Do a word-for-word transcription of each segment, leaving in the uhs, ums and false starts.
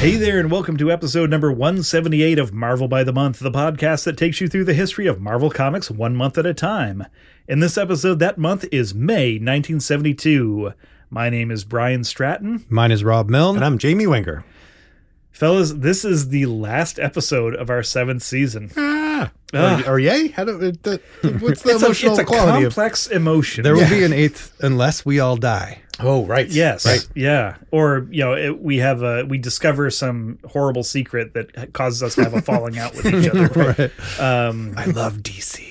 Hey there, and welcome to episode number one seventy-eight of Marvel by the Month, the podcast that takes you through the history of Marvel Comics one month at a time. In this episode, that month is May nineteen seventy-two. My name is Brian Stratton. Mine is Rob Milne. And I'm Jamie Wenger. Fellas, this is the last episode of our seventh season. Ah, Ah. or, or yay? How do, the, what's the It's a, emotional it's a quality complex emotion. There will Yeah. be an eighth unless we all die. of? Oh, right. Yes. Right. Yeah. Or, you know, it, we have a, we discover some horrible secret that causes us to have a falling out with each other. Right. Um, I love D C.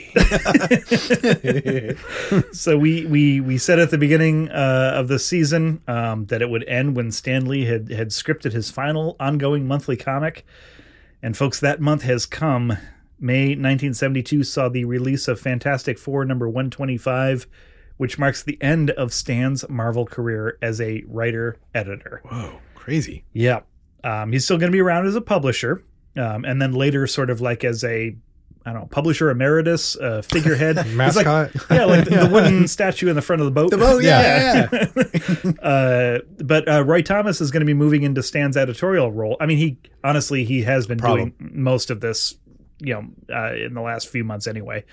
so we, we, we said at the beginning uh, of the season um, that it would end when Stan Lee had, had scripted his final ongoing monthly comic. And folks, that month has come. May nineteen seventy-two saw the release of Fantastic Four number one twenty-five, which marks the end of Stan's Marvel career as a writer-editor. Whoa, crazy. Yeah. Um, he's still going to be around as a publisher, um, and then later sort of like as a, I don't know, publisher emeritus, uh, figurehead. He's Mascot. Like, yeah, like the, the wooden statue in the front of the boat. The boat, yeah, yeah. yeah. uh, but uh, Roy Thomas is going to be moving into Stan's editorial role. I mean, he honestly, he has been Problem. doing most of this, you know, uh, in the last few months anyway.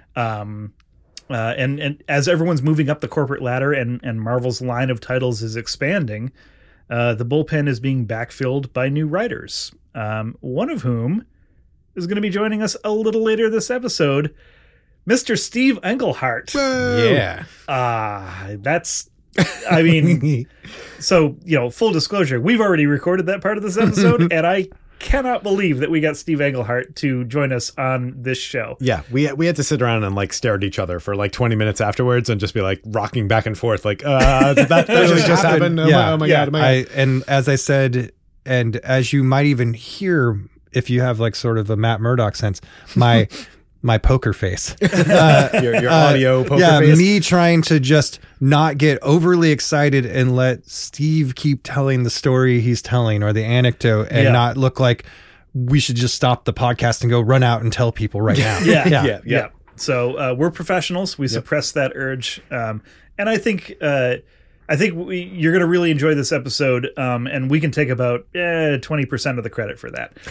Um, uh, and, and as everyone's moving up the corporate ladder and, and Marvel's line of titles is expanding, uh, the bullpen is being backfilled by new writers, um, one of whom is going to be joining us a little later this episode, Mister Steve Englehart. Yeah. Ah, that's, I mean, so, you know, full disclosure, we've already recorded that part of this episode, and I cannot believe that we got Steve Englehart to join us on this show. Yeah, we we had to sit around and like stare at each other for like twenty minutes afterwards and just be like rocking back and forth like, uh, did that, that really just happened? Oh, Yeah. my, oh my Yeah. God. Oh my I God. and as I said, and as you might even hear if you have like sort of a Matt Murdock sense, my my poker face. Uh, Your, your audio poker yeah, face. me trying to just not get overly excited and let Steve keep telling the story he's telling or the anecdote and Yeah. not look like we should just stop the podcast and go run out and tell people right now. Yeah, yeah, Yeah, yeah. yeah. So uh, we're professionals. We suppress that urge, um, and I think uh, I think we, you're going to really enjoy this episode, um, and we can take about twenty percent of the credit for that.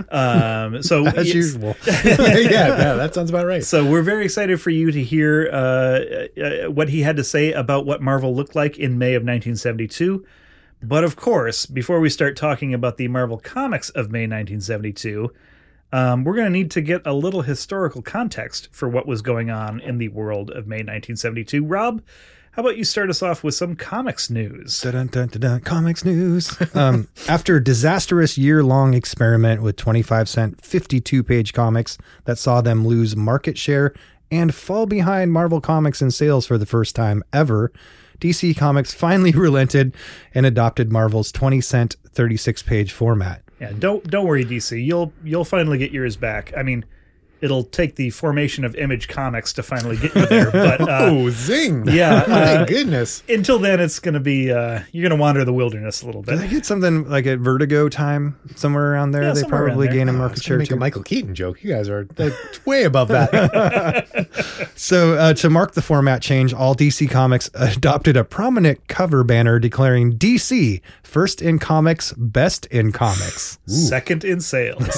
Um, so As yes- usual. yeah, yeah, that sounds about right. So we're very excited for you to hear uh, uh, what he had to say about what Marvel looked like in May of nineteen seventy-two. But of course, before we start talking about the Marvel Comics of May nineteen seventy-two, um, we're going to need to get a little historical context for what was going on in the world of May nineteen seventy-two. Rob, how about you start us off with some comics news? Dun, dun, dun, dun, comics news. Um, after a disastrous year-long experiment with twenty-five cent, fifty-two page comics that saw them lose market share and fall behind Marvel Comics in sales for the first time ever, D C Comics finally relented and adopted Marvel's twenty cent, thirty-six page format. Yeah, don't don't worry, D C. You'll you'll finally get yours back. I mean, it'll take the formation of Image Comics to finally get you there, but uh, Oh, zing. yeah, My uh, goodness. until then, it's going to be uh, you're going to wander the wilderness a little Did they bit. get something like at Vertigo time somewhere around there? Yeah, they somewhere around probably there. gain a Oh, I market was share gonna make too. a Michael Keaton joke. You guys are uh, way above that. So, uh, to mark the format change, all D C Comics adopted a prominent cover banner declaring D C first in comics, best in comics. Second in sales.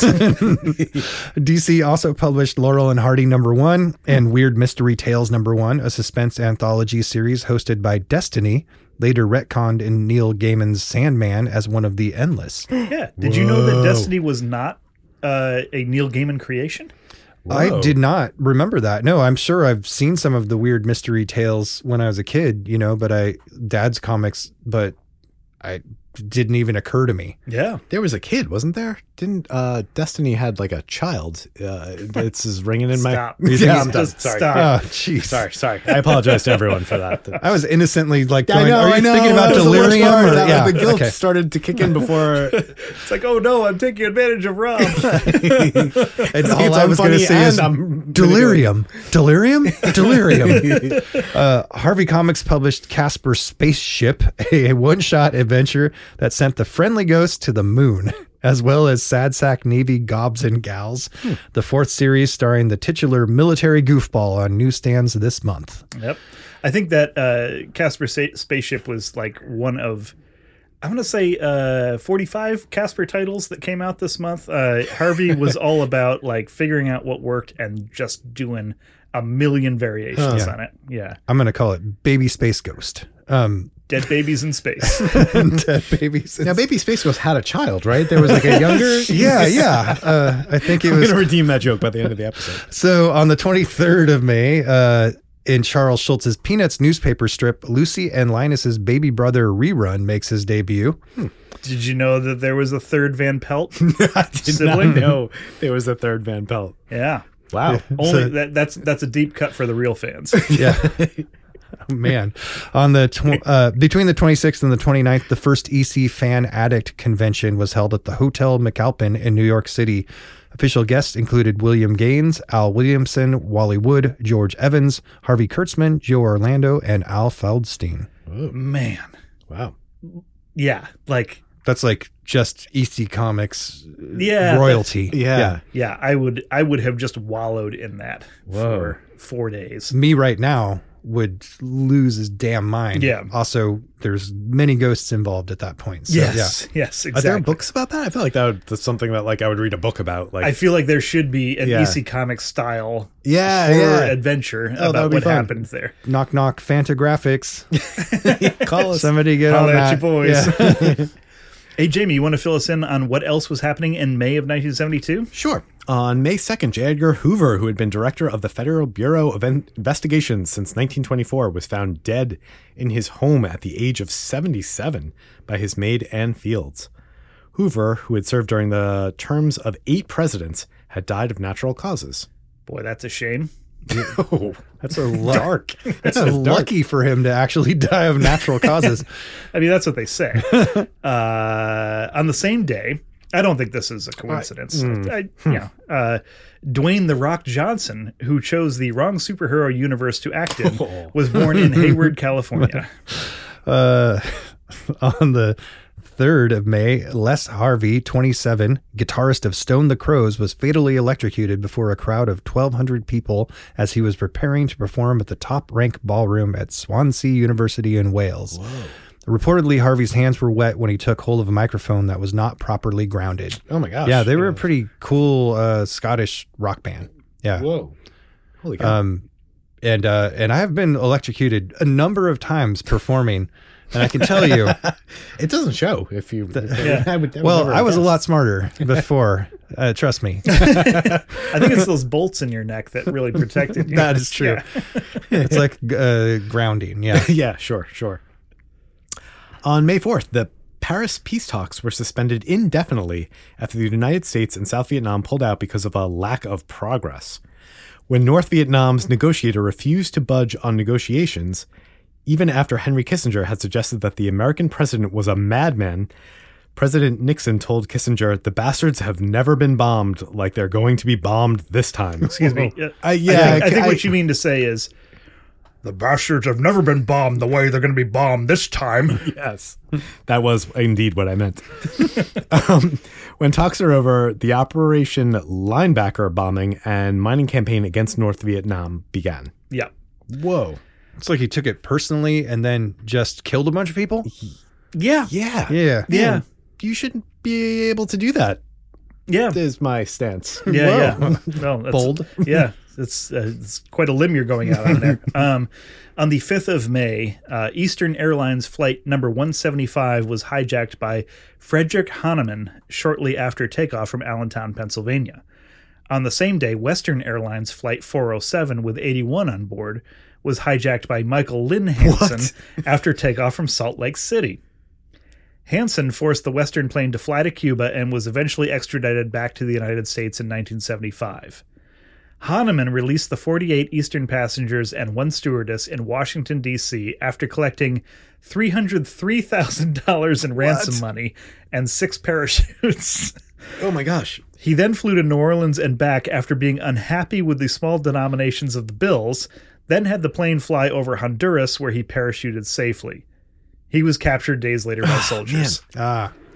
D C also published Laurel and Hardy number one and Weird Mystery Tales number one, a suspense anthology series hosted by Destiny, later retconned in Neil Gaiman's Sandman as one of the Endless. Yeah. Did you know that Whoa. Destiny was not uh, a Neil Gaiman creation? I Whoa. did not remember that. No, I'm sure I've seen some of the Weird Mystery Tales when I was a kid, you know, but I, Dad's comics, but I didn't even occur to me. Yeah. There was a kid, wasn't there? Didn't uh, Destiny had like a child? Uh, it's is ringing in Stop. my. You Yeah, think I'm it's done. just- Sorry. stop. Oh, jeez. Sorry, sorry. I apologize to everyone for that. I was innocently like, I going, know, are you I know. thinking about that was the worst delirium? part. Or, That- yeah, the guilt okay. started to kick in before. It's like, oh no, I'm taking advantage of Rob. And all It's I was going to unfunny say is and I'm delirium, delirium, delirium. uh, Harvey Comics published Casper Spaceship, a one-shot adventure that sent the friendly ghost to the moon, as well as Sad Sack Navy Gobs and Gals, hmm. the fourth series starring the titular military goofball on newsstands this month. Yep. I think that uh, Casper Sa- Spaceship was like one of I'm going to say uh, forty-five Casper titles that came out this month. Uh, Harvey was all about like figuring out what worked and just doing a million variations Huh. on it. Yeah. I'm going to call it Baby Space Ghost. Um, Dead babies in space. dead babies. Now, Baby Space Ghost had a child, right? There was like a younger. Yeah, yeah. Uh, I think it I'm was. going to redeem that joke by the end of the episode. So on the twenty-third of May, uh, in Charles Schultz's Peanuts newspaper strip, Lucy and Linus's baby brother Rerun makes his debut. Did you know that there was a third Van Pelt I did sibling? not know there was a third Van Pelt. Yeah. Wow. Only So- that, that's that's a deep cut for the real fans. Yeah. Oh, man. On the tw- uh, between the twenty-sixth and the twenty-ninth, the first E C Fan Addict convention was held at the Hotel McAlpin in New York City. Official guests included William Gaines, Al Williamson, Wally Wood, George Evans, Harvey Kurtzman, Joe Orlando, and Al Feldstein. Man. Wow. Yeah. Like, That's like just E C Comics Yeah, royalty. Yeah. yeah, I would I would have just wallowed in that Whoa. for four days. Me right now would lose his damn mind. Yeah. Also, there's many ghosts involved at that point. So, Yes. Yes, Are exactly. there books about that? I feel like that would, that's something that like I would read a book about. Like, I feel like there should be an Yeah. E C Comics style yeah, horror yeah. adventure Oh, that about would be what fun. happened there. Yeah. Knock, knock, Fantagraphics. Call us. Somebody get Holla on at that. you boys. Yeah. Hey, Jamie, you want to fill us in on what else was happening in May of nineteen seventy-two? Sure. On May second, J. Edgar Hoover, who had been director of the Federal Bureau of In- Investigations since nineteen twenty-four, was found dead in his home at the age of seventy-seven by his maid Ann Fields. Hoover, who had served during the terms of eight presidents, had died of natural causes. Boy, that's a shame. Oh, That's a lu- dark. That's a lucky for him to actually die of natural causes. I mean, that's what they say. uh, on the same day, I don't think this is a coincidence. I, you know, uh, Dwayne The Rock Johnson, who chose the wrong superhero universe to act in, was born in Hayward, California. Uh, on the third of May, Les Harvey, twenty-seven, guitarist of Stone the Crows, was fatally electrocuted before a crowd of twelve hundred people as he was preparing to perform at the top rank ballroom at Swansea University in Wales. Reportedly, Harvey's hands were wet when he took hold of a microphone that was not properly grounded. Oh my gosh. Yeah, they were a pretty cool uh, Scottish rock band. Yeah. Whoa. Holy cow. Um, and uh, and I have been electrocuted a number of times performing, and I can tell you, it doesn't show if you. Yeah. I would, I would well, never I was a guess. lot smarter before. Uh, trust me, I think it's those bolts in your neck that really protected you. that is true. Yeah. It's like uh, grounding. Yeah. Yeah, sure, sure. On May fourth, the Paris peace talks were suspended indefinitely after the United States and South Vietnam pulled out because of a lack of progress. When North Vietnam's negotiator refused to budge on negotiations, even after Henry Kissinger had suggested that the American president was a madman, President Nixon told Kissinger, "The bastards have never been bombed like they're going to be bombed this time." Excuse me. Uh, Uh, I yeah, think, I think I- what you mean to say is the bastards have never been bombed the way they're going to be bombed this time. Yes, that was indeed what I meant. um, when talks are over, the Operation Linebacker bombing and mining campaign against North Vietnam began. Yeah. Whoa. It's like he took it personally and then just killed a bunch of people. Yeah. Yeah. Yeah. Yeah. Man, you shouldn't be able to do that, Yeah. is my stance. Yeah. Whoa. Yeah. No, that's, Bold. Yeah. It's, uh, it's quite a limb you're going out on there. Um, on the fifth of May, uh, Eastern Airlines flight number one seventy-five was hijacked by Frederick Hahnemann shortly after takeoff from Allentown, Pennsylvania. On the same day, Western Airlines flight four oh seven with eighty-one on board was hijacked by Michael Lynn Hansen after takeoff from Salt Lake City. Hansen forced the Western plane to fly to Cuba and was eventually extradited back to the United States in nineteen seventy-five. Hahnemann released the forty-eight Eastern passengers and one stewardess in Washington, D C after collecting three hundred three thousand dollars in ransom money and six parachutes. Oh my gosh. He then flew to New Orleans and back after being unhappy with the small denominations of the bills, then had the plane fly over Honduras where he parachuted safely. He was captured days later by soldiers. Ah.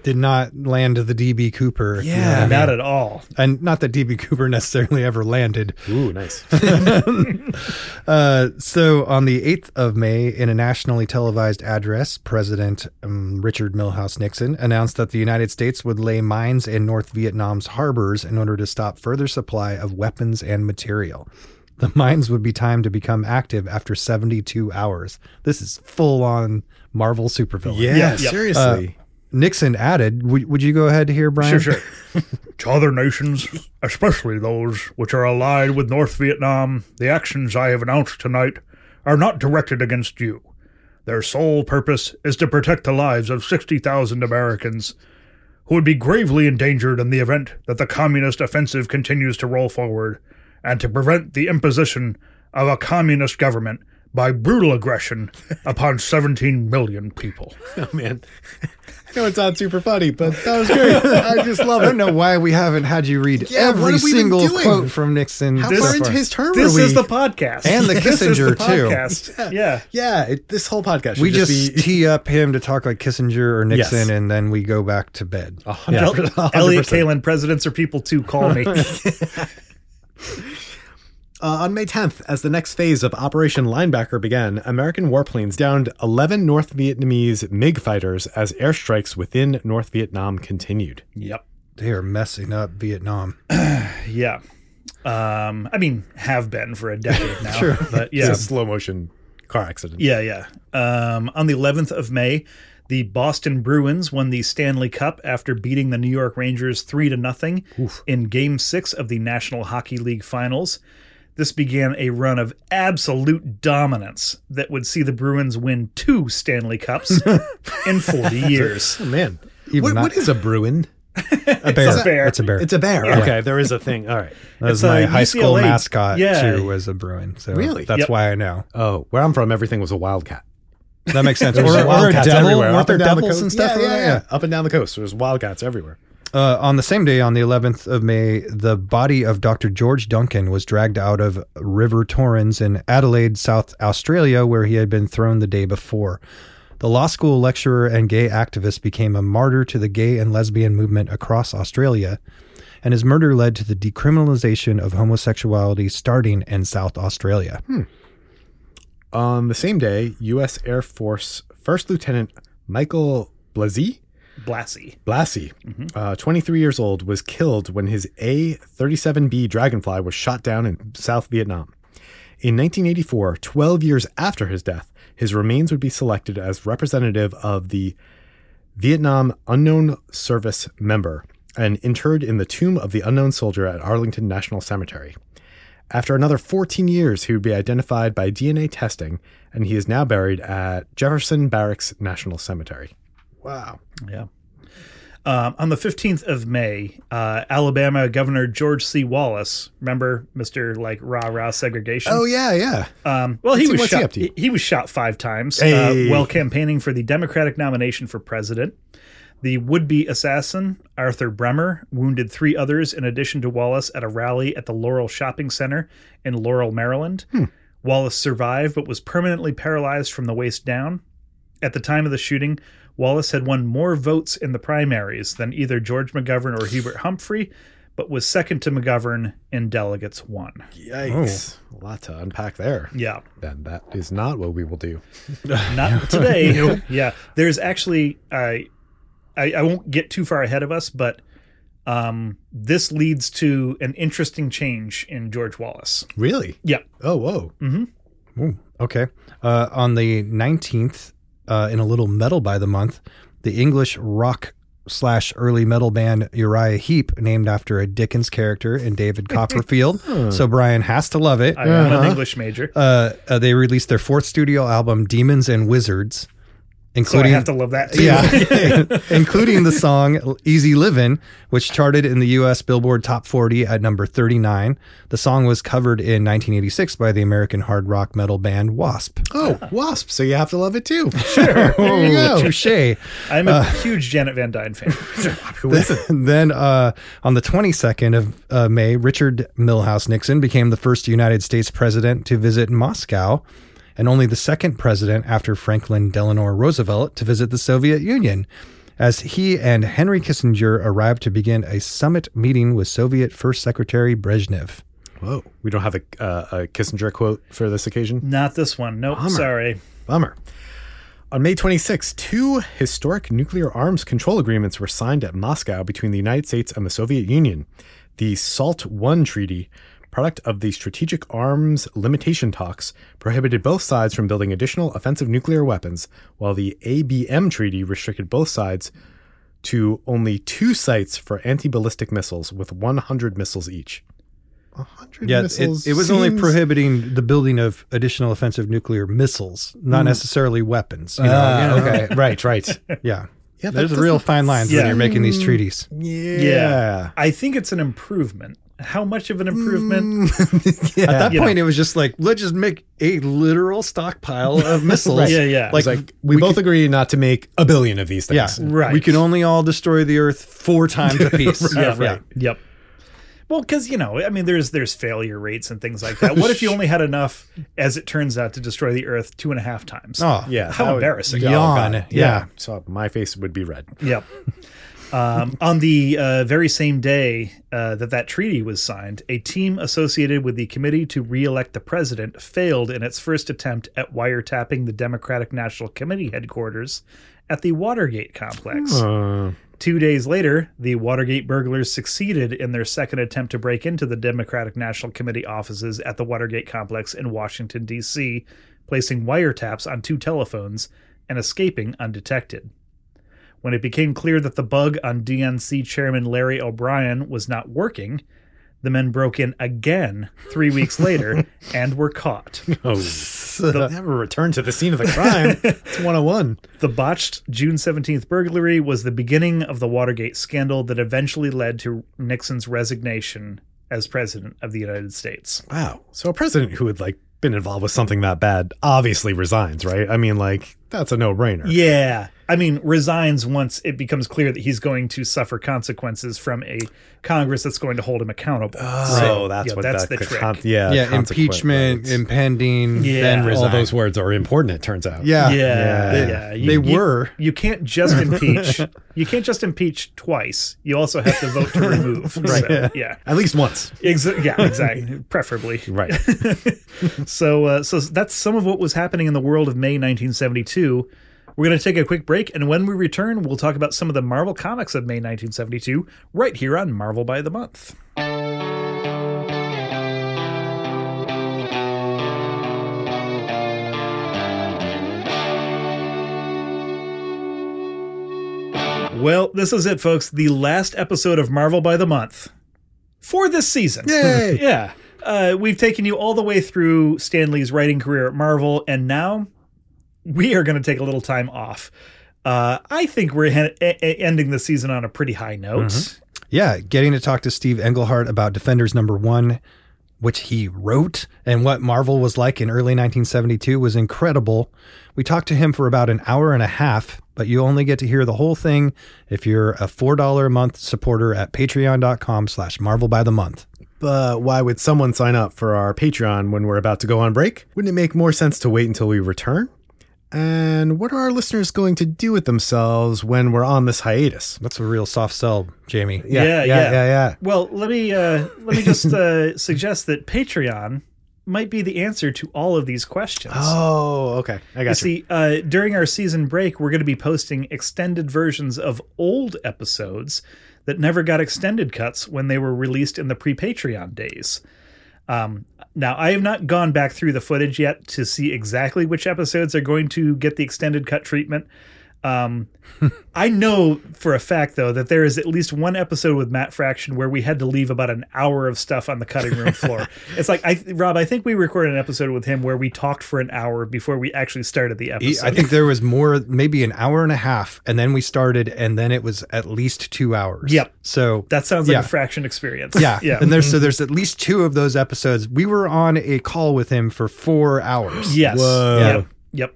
did not land the D B Cooper. if you know what I Yeah, mean. not at all. And not that D B Cooper necessarily ever landed. Ooh, nice. Uh, so on the eighth of May, in a nationally televised address, President um, Richard Milhous Nixon announced that the United States would lay mines in North Vietnam's harbors in order to stop further supply of weapons and material. The mines would be timed to become active after seventy-two hours. This is full-on Marvel supervillain. Yeah, Yep. seriously. Nixon added, would, would you go ahead here, Brian? Sure, sure. To other nations, especially those which are allied with North Vietnam, the actions I have announced tonight are not directed against you. Their sole purpose is to protect the lives of sixty thousand Americans who would be gravely endangered in the event that the communist offensive continues to roll forward, and to prevent the imposition of a communist government by brutal aggression upon seventeen million people. Oh, man. I know it's not super funny, but that was great. I just love I it. don't know why we haven't had you read Yeah, what every have we been single doing? quote from Nixon. How so far far. into his term This are we? is the podcast. And the This is the Kissinger, too. podcast. Yeah. Yeah, it, this whole podcast should We just, just be tee up him to talk like Kissinger or Nixon, Yes. and then we go back to bed. a hundred El- percent. a hundred Elliot percent. Kalin, presidents are people too. Call me. Uh, on May tenth, as the next phase of Operation Linebacker began, American warplanes downed eleven North Vietnamese MiG fighters as airstrikes within North Vietnam continued. Yep. They are messing up Vietnam. Yeah. Um, I mean, have been for a decade now. Sure. But Yeah. yeah. It's a slow motion car accident. Yeah, yeah. Um, on the eleventh of May, the Boston Bruins won the Stanley Cup after beating the New York Rangers three to nothing in Game Six of the National Hockey League Finals. This began a run of absolute dominance that would see the Bruins win two Stanley Cups in forty years. Oh, man. Even What, not- what is a Bruin? A bear. a bear. It's a bear. It's a bear. Yeah. Okay, there is a thing. All right. that was it's my a high U C L school A. mascot, Yeah. too, was a Bruin. So Really? that's Yep. why I know. Oh, where I'm from, everything was a wildcat. That makes sense. or, There's or a wildcats devil. everywhere. Weren't Up there and down the devils coast. and stuff Yeah, over yeah, there? yeah. Up and down the coast. There's wildcats everywhere. Uh, on the same day, on the eleventh of May, the body of Doctor George Duncan was dragged out of River Torrens in Adelaide, South Australia, where he had been thrown the day before. The law school lecturer and gay activist became a martyr to the gay and lesbian movement across Australia, and his murder led to the decriminalization of homosexuality starting in South Australia. Hmm. On the same day, U S Air Force First Lieutenant Michael Blasey Blassie. Blassie, uh, twenty-three years old, was killed when his A thirty-seven B Dragonfly was shot down in South Vietnam. In nineteen eighty-four, twelve years after his death, his remains would be selected as representative of the Vietnam Unknown Service member and interred in the Tomb of the Unknown Soldier at Arlington National Cemetery. After another fourteen years, he would be identified by D N A testing, and he is now buried at Jefferson Barracks National Cemetery. Wow. Yeah. Um, on the fifteenth of May, uh, Alabama Governor George C. Wallace, remember Mister like rah rah segregation? Oh, yeah, yeah. Um, well, he What's he- was what's he shot. up to? He, he was shot five times Hey. uh, while campaigning for the Democratic nomination for president. The would-be assassin Arthur Bremer wounded three others in addition to Wallace at a rally at the Laurel Shopping Center in Laurel, Maryland. Hmm. Wallace survived but was permanently paralyzed from the waist down. At the time of the shooting, Wallace had won more votes in the primaries than either George McGovern or Hubert Humphrey, but was second to McGovern in delegates won. Yikes. A lot to unpack there. Yeah. Then that is not what we will do. Not today. Yeah. There's actually, uh, I, I won't get too far ahead of us, but um, this leads to an interesting change in George Wallace. Really? Yeah. Oh, whoa. Ooh, okay. Uh, on the nineteenth, uh, in a little metal by the month, the English rock slash early metal band Uriah Heep, named after a Dickens character in David Copperfield. So Brian has to love it. I am Uh-huh. an English major. Uh, uh, they released their fourth studio album, Demons and Wizards, So I including have to love that too. yeah, including the song Easy Livin', which charted in the U S Billboard Top forty at number thirty-nine. The song was covered in nineteen eighty-six by the American hard rock metal band Wasp. Oh, Wasp. So you have to love it too. Sure. There you go. Touche. I'm a huge Janet Van Dyne fan. Who is it? Then uh, on the twenty-second of uh, May, Richard Milhous Nixon became the first United States president to visit Moscow, and only the second president after Franklin Delano Roosevelt to visit the Soviet Union. as he and Henry Kissinger arrived to begin a summit meeting with Soviet First Secretary Brezhnev. Whoa. We don't have a, uh, a Kissinger quote for this occasion? Not this one. Nope. Bummer. Sorry. Bummer. On May twenty-sixth, two historic nuclear arms control agreements were signed at Moscow between the United States and the Soviet Union. The SALT one Treaty, product of the Strategic Arms Limitation Talks, prohibited both sides from building additional offensive nuclear weapons, while the A B M Treaty restricted both sides to only two sites for anti-ballistic missiles with one hundred missiles each. one hundred Yeah, it, missiles it was seems... only prohibiting the building of additional offensive nuclear missiles, not necessarily weapons. You know? Ah, okay, right, right. Yeah. Yeah, that There's a real doesn't fine lines Yeah. when you're making these treaties. Yeah. Yeah. I think it's an improvement. How much of an improvement? yeah. At that You point, know. it was just like, let's just make a literal stockpile of missiles. Right. Yeah, yeah. Like, like we, we both could- agree not to make a billion of these Yeah. things. Right. We can only all destroy the Earth four times a piece. Yeah, Yeah. Yep. Well, because, you know, I mean, there's there's failure rates and things like that. What if you only had enough, as it turns out, to destroy the Earth two and a half times? Oh, Yeah. How that would- embarrassing. Oh, Yawn. God. Yeah. So my face would be red. Yep. Um, on the uh, very same day uh, that that treaty was signed, a team associated with the Committee to Re-elect the President failed in its first attempt at wiretapping the Democratic National Committee headquarters at the Watergate complex. Uh, Two days later, the Watergate burglars succeeded in their second attempt to break into the Democratic National Committee offices at the Watergate complex in Washington, D C, placing wiretaps on two telephones and escaping undetected. When it became clear that the bug on D N C Chairman Larry O'Brien was not working, the men broke in again three weeks later and were caught. oh, never return to the scene of the crime. It's one oh one. The botched June seventeenth burglary was the beginning of the Watergate scandal that eventually led to Nixon's resignation as president of the United States. Wow. So a president who had like been involved with something that bad obviously resigns, right? I mean, like, that's a no-brainer. Yeah. I mean, resigns once it becomes clear that he's going to suffer consequences from a Congress that's going to hold him accountable. Oh, So, that's yeah, what that's that the could trick. con- yeah, Yeah, consequent, impeachment, right. impending, Yeah. then All resign. All those words are important, it turns out. Yeah. Yeah, Yeah. yeah. They were. You can't just impeach. You can't just impeach twice. You also have to vote to remove. Right. So, yeah. At least once. Exa- yeah, exactly. Preferably. Right. So, uh, so that's some of what was happening in the world of May nineteen seventy-two. We're going to take a quick break, and when we return, we'll talk about some of the Marvel comics of May nineteen seventy-two right here on Marvel by the Month. Well, this is it, folks. The last episode of Marvel by the Month for this season. Yay! Yeah. Uh, we've taken you all the way through Stan Lee's writing career at Marvel, and now we are going to take a little time off. Uh, I think we're he- a- ending the season on a pretty high note. Mm-hmm. Yeah, getting to talk to Steve Englehart about Defenders number one, which he wrote, and what Marvel was like in early nineteen seventy-two was incredible. We talked to him for about an hour and a half, but you only get to hear the whole thing if you're a four dollars a month supporter at patreon.com slash Marvel by the month. But why would someone sign up for our Patreon when we're about to go on break? Wouldn't it make more sense to wait until we return? And what are our listeners going to do with themselves when we're on this hiatus? That's a real soft sell, Jamie. Yeah, yeah, yeah. yeah, yeah. Well, let me uh, let me just uh, suggest that Patreon might be the answer to all of these questions. Oh, okay. I You got you. see, uh, during our season break, we're going to be posting extended versions of old episodes that never got extended cuts when they were released in the pre-Patreon days. Um, now, I have not gone back through the footage yet to see exactly which episodes are going to get the extended cut treatment. Um, I know for a fact, though, that there is at least one episode with Matt Fraction where we had to leave about an hour of stuff on the cutting room floor. It's like, I, Rob, I think we recorded an episode with him where we talked for an hour before we actually started the He- episode. I think there was more, maybe an hour and a half, and then we started, and then it was at least two hours. Yep. So that sounds like yeah. a Fraction experience. Yeah. Yeah. And there's so there's at least two of those episodes. We were on a call with him for four hours. Yes. Whoa. Yep. Yep.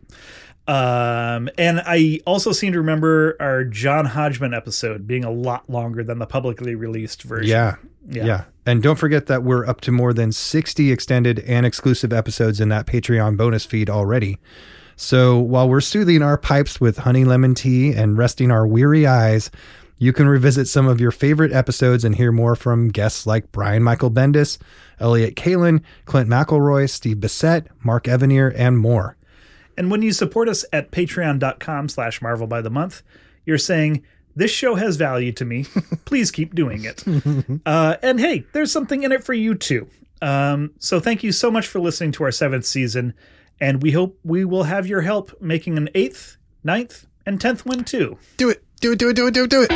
Um, and I also seem to remember our John Hodgman episode being a lot longer than the publicly released version. Yeah. Yeah. Yeah. And don't forget that we're up to more than sixty extended and exclusive episodes in that Patreon bonus feed already. So while we're soothing our pipes with honey lemon tea and resting our weary eyes, you can revisit some of your favorite episodes and hear more from guests like Brian Michael Bendis, Elliot Kalin, Clint McElroy, Steve Bissett, Mark Evanier, and more. And when you support us at patreon.com slash Marvel by the month, you're saying, this show has value to me. Please keep doing it. Uh, and hey, there's something in it for you too. Um, so thank you so much for listening to our seventh season. And we hope we will have your help making an eighth, ninth, and tenth one too. Do it. Do it, do it, do it, do it, do it.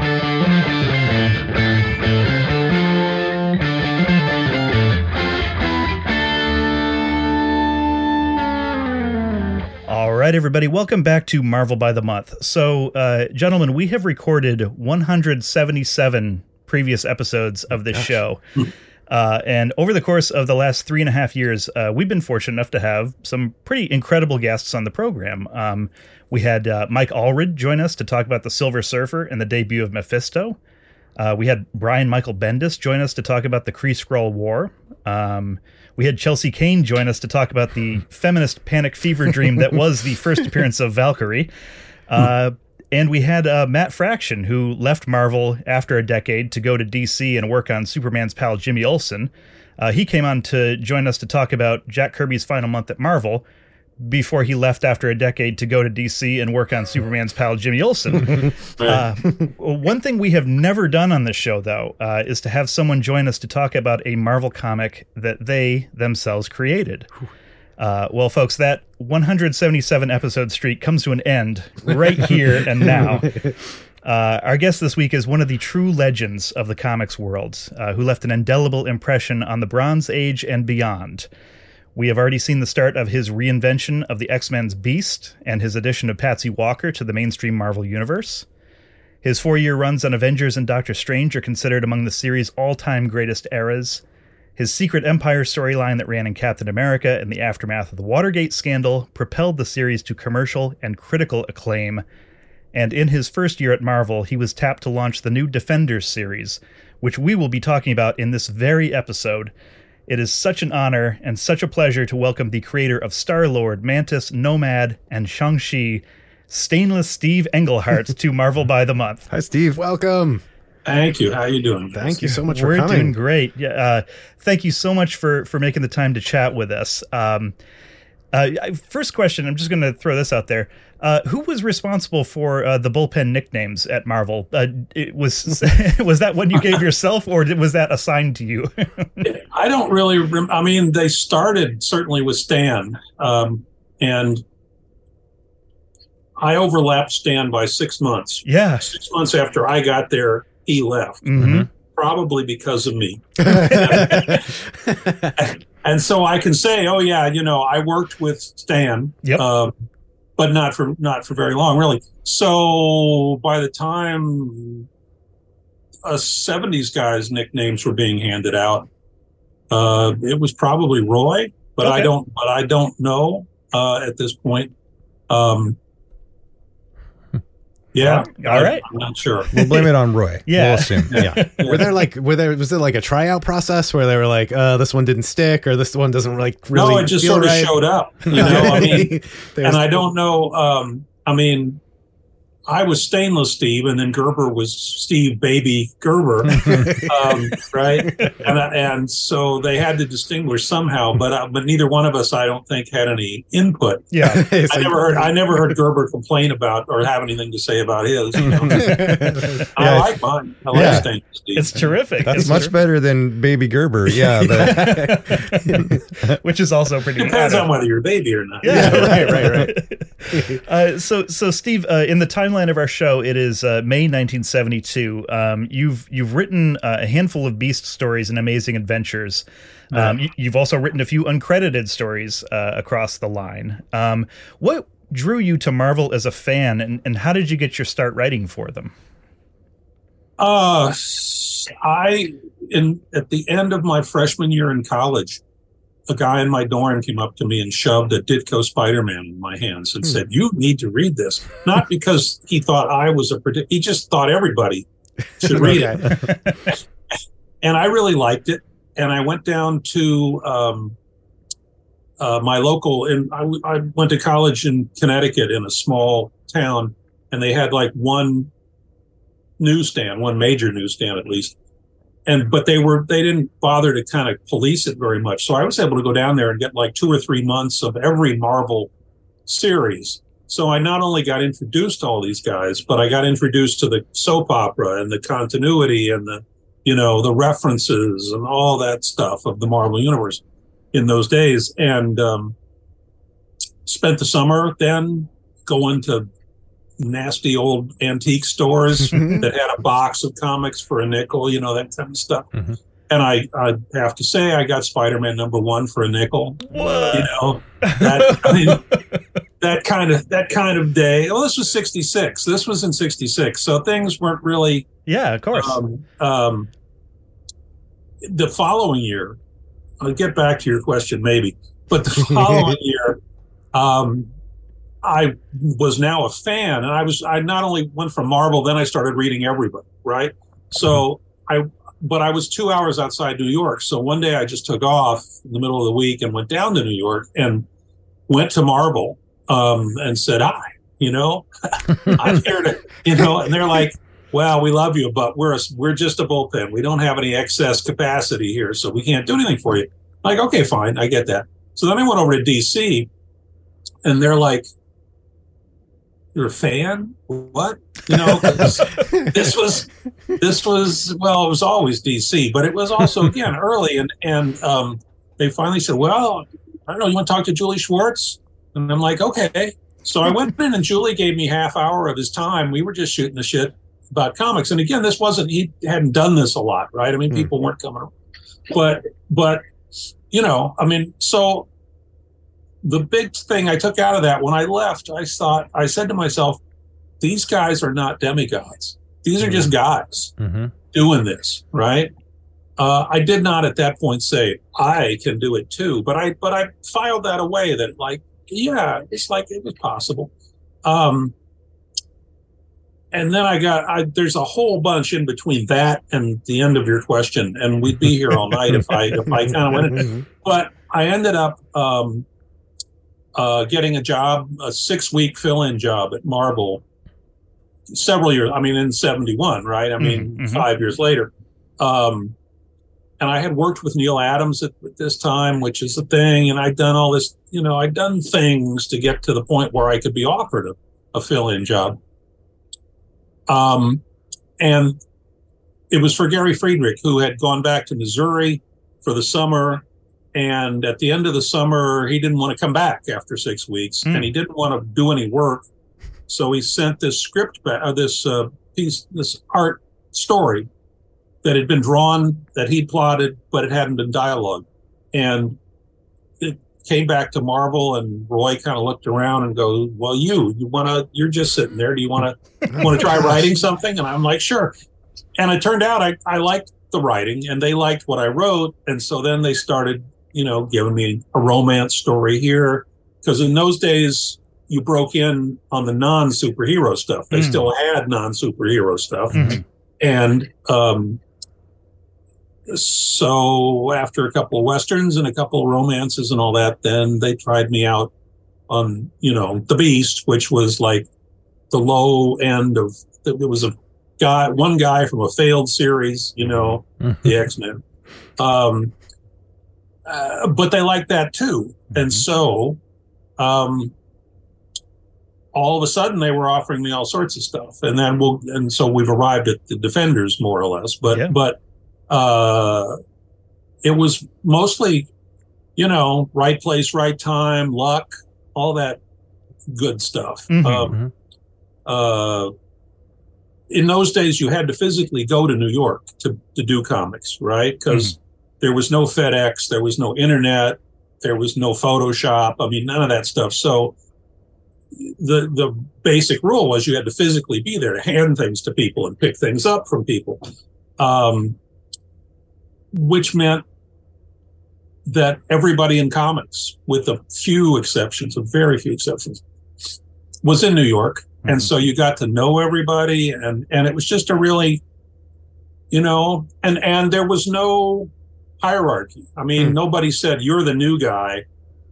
All right, everybody, welcome back to Marvel by the Month. So, uh, gentlemen, we have recorded one hundred seventy-seven previous episodes of this show. Uh, and over the course of the last three and a half years, uh, we've been fortunate enough to have some pretty incredible guests on the program. Um, we had uh, Mike Allred join us to talk about the Silver Surfer and the debut of Mephisto. Uh, we had Brian Michael Bendis join us to talk about the Kree-Skrull War. Um, we had Chelsea Kane join us to talk about the feminist panic fever dream that was the first appearance of Valkyrie. Uh, and we had uh, Matt Fraction, who left Marvel after a decade to go to D C and work on Superman's pal Jimmy Olsen. Uh, he came on to join us to talk about Jack Kirby's final month at Marvel before he left after a decade to go to D C and work on Superman's pal Jimmy Olsen. uh, one thing we have never done on this show, though, uh, is to have someone join us to talk about a Marvel comic that they themselves created. Uh, well, folks, that one hundred seventy-seven episode streak comes to an end right here and now. Uh, our guest this week is one of the true legends of the comics world, uh, who left an indelible impression on the Bronze Age and beyond. We have already seen the start of his reinvention of the X-Men's Beast and his addition of Patsy Walker to the mainstream Marvel Universe. His four-year runs on Avengers and Doctor Strange are considered among the series' all-time greatest eras. His Secret Empire storyline that ran in Captain America in the aftermath of the Watergate scandal propelled the series to commercial and critical acclaim. And in his first year at Marvel, he was tapped to launch the new Defenders series, which we will be talking about in this very episode. It is such an honor and such a pleasure to welcome the creator of Star-Lord, Mantis, Nomad, and Shang-Chi, Stainless Steve Englehart, to Marvel by the Month. Hi, Steve. Welcome. Thank you. How are you doing? Thank you so much We're for coming. We're doing great. Yeah, uh, thank you so much for, for making the time to chat with us. Um, uh, first question, I'm just going to throw this out there. Uh, who was responsible for uh, the bullpen nicknames at Marvel? Uh, it was was that one you gave yourself, or was that assigned to you? I don't really. Rem- I mean, they started certainly with Stan, um, and I overlapped Stan by six months. Yeah, six months after I got there, he left, mm-hmm. probably because of me. And so I can say, oh yeah, you know, I worked with Stan. Yep. Um, but not for not for very long, really. So by the time a seventies guys' nicknames were being handed out, uh, it was probably Roy, but okay. I don't. But I don't know uh, at this point. Um, yeah, all I, right. I'm not sure. We'll blame it on Roy. Yeah. We'll assume. Yeah. Yeah. Were there like, were there, was it like a tryout process where they were like, uh, this one didn't stick or this one doesn't like really No, it just feel sort of right? showed up. You know, I mean, There's- and I don't know. Um, I mean, I was Stainless Steve, and then Gerber was Steve Baby Gerber, um, right? And and so they had to distinguish somehow, but uh, but neither one of us, I don't think, had any input. Yeah, It's I like- never heard I never heard Gerber complain about or have anything to say about his. You know? I Yeah. like mine. I like Yeah. Stainless Steve. it's terrific. That's It's much ter- better than Baby Gerber. Yeah. But which is also pretty. Depends added. on whether you're a baby or not. Yeah, right, right, right. uh, so, so Steve, uh, in the timeline of our show, it is uh, May nineteen seventy-two. Um, you've you've written uh, a handful of Beast stories and Amazing Adventures. Um, you, you've also written a few uncredited stories uh, across the line. Um, what drew you to Marvel as a fan, and, and how did you get your start writing for them? Uh, I in at the end of my freshman year in college, a guy in my dorm came up to me and shoved a Ditko Spider-Man in my hands and Hmm. said, "You need to read this." Not because he thought I was a predict. He just thought everybody should read it. And I really liked it. And I went down to um, uh, my local, and I, I went to college in Connecticut in a small town, and they had like one newsstand, one major newsstand at least. And, but they were, they didn't bother to kind of police it very much. So I was able to go down there and get like two or three months of every Marvel series. So I not only got introduced to all these guys, but I got introduced to the soap opera and the continuity and the, you know, the references and all that stuff of the Marvel Universe in those days. And um, spent the summer then going to nasty old antique stores that had a box of comics for a nickel, you know, that kind of stuff. Mm-hmm. And I, I have to say, I got Spider-Man number one for a nickel. What? You know, that, I mean, that kind of that kind of day. Well, this was sixty-six. This was in sixty-six, so things weren't really. Yeah, of course. Um, um, the following year, I'll get back to your question maybe, but the following year, um, I was now a fan, and I was I not only went from Marvel, then I started reading everybody, right? So I. But I was two hours outside New York. So one day I just took off in the middle of the week and went down to New York and went to Marvel um, and said, hi, you know, I'm here to, you know, and they're like, well, we love you, but we're a, we're just a bullpen. We don't have any excess capacity here, so we can't do anything for you. I'm like, okay, fine. I get that. So then I went over to D C and they're like, you're a fan? What? You know, this, this was, this was, well, it was always D C, but it was also, again, early. And, and um, they finally said, well, I don't know, you want to talk to Julie Schwartz? And I'm like, okay. So I went in and Julie gave me half hour of his time. We were just shooting the shit about comics. And again, this wasn't, he hadn't done this a lot, right? I mean, people weren't coming around. But, but, you know, I mean, so the big thing I took out of that when I left, I thought, I said to myself, these guys are not demigods. These are just guys mm-hmm. doing this, right? Uh, I did not at that point say I can do it too, but I but I filed that away. That like, yeah, it's like it was possible. Um, and then I got I, there's a whole bunch in between that and the end of your question, and we'd be here all night if I if I kind of went in. But I ended up. Um, Uh, getting a job, a six-week fill-in job at Marvel, several years. I mean, in seventy-one, right? I mean, mm-hmm. five years later. Um, and I had worked with Neil Adams at, at this time, which is a thing. And I'd done all this, you know, I'd done things to get to the point where I could be offered a, a fill-in job. Um, and it was for Gary Friedrich, who had gone back to Missouri for the summer. And at the end of the summer, he didn't want to come back after six weeks, mm. and he didn't want to do any work. So he sent this script back, uh, this uh, piece, this art story that had been drawn, that he plotted, but it hadn't been dialogue. And it came back to Marvel, and Roy kind of looked around and goes, "Well, you, you want to? You're just sitting there. Do you want to want to try writing something?" And I'm like, "Sure." And it turned out I, I liked the writing, and they liked what I wrote, and so then they started. You know, giving me a romance story here. Because in those days, you broke in on the non-superhero stuff. They mm. still had non-superhero stuff. Mm-hmm. And um, so after a couple of Westerns and a couple of romances and all that, then they tried me out on, you know, The Beast, which was like the low end of, it was a guy, one guy from a failed series, you know, mm-hmm. the X-Men. Um, Uh, but they like that too. Mm-hmm. And so um, all of a sudden they were offering me all sorts of stuff. And then we'll, and so we've arrived at the Defenders more or less. But, yeah. but uh, it was mostly, you know, right place, right time, luck, all that good stuff. Mm-hmm. Um, uh, in those days, you had to physically go to New York to, to do comics, right? Because mm-hmm. there was no FedEx, there was no internet, there was no Photoshop. I mean, none of that stuff. So the the basic rule was you had to physically be there to hand things to people and pick things up from people, um, which meant that everybody in comics, with a few exceptions, a very few exceptions, was in New York. Mm-hmm. And so you got to know everybody, and, and it was just a really, you know, and, and there was no hierarchy. I mean, mm. nobody said, you're the new guy,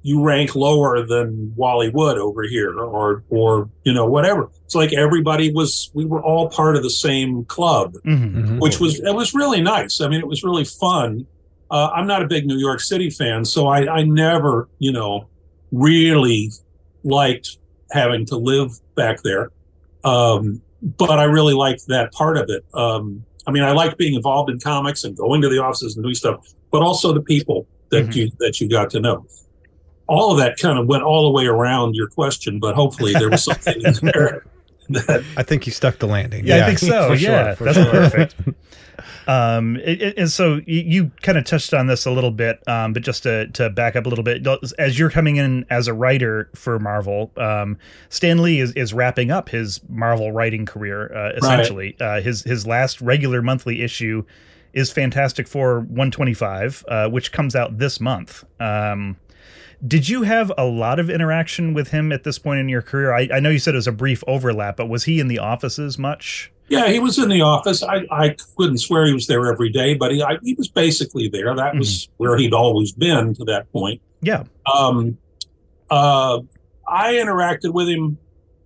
you rank lower than Wally Wood over here, or or you know whatever. It's like everybody was. We were all part of the same club, Mm-hmm. Mhm. which was it was really nice. I mean, it was really fun. Uh, I'm not a big New York City fan, so I, I never, you know, really liked having to live back there. Um, but I really liked that part of it. Um, I mean, I liked being involved in comics and going to the offices and doing stuff, but also the people that Mhm. you that you got to know. All of that kind of went all the way around your question, but hopefully there was something in there that I think you stuck the landing. Yeah, I think so. for sure, Yeah, for that's sure. perfect. Um, it, it- and so you, you kind of touched on this a little bit, um, but just to, to back up a little bit, as you're coming in as a writer for Marvel, um, Stan Lee is, is wrapping up his Marvel writing career, uh, essentially. Uh, his, his last regular monthly issue is Fantastic Four one twenty-five, uh, which comes out this month. Um, did you have a lot of interaction with him at this point in your career? I, I know you said it was a brief overlap, but was he in the offices much? Yeah, he was in the office. I, I couldn't swear he was there every day, but he I, he was basically there. That was where he'd always been to that point. Yeah. Um, uh, I interacted with him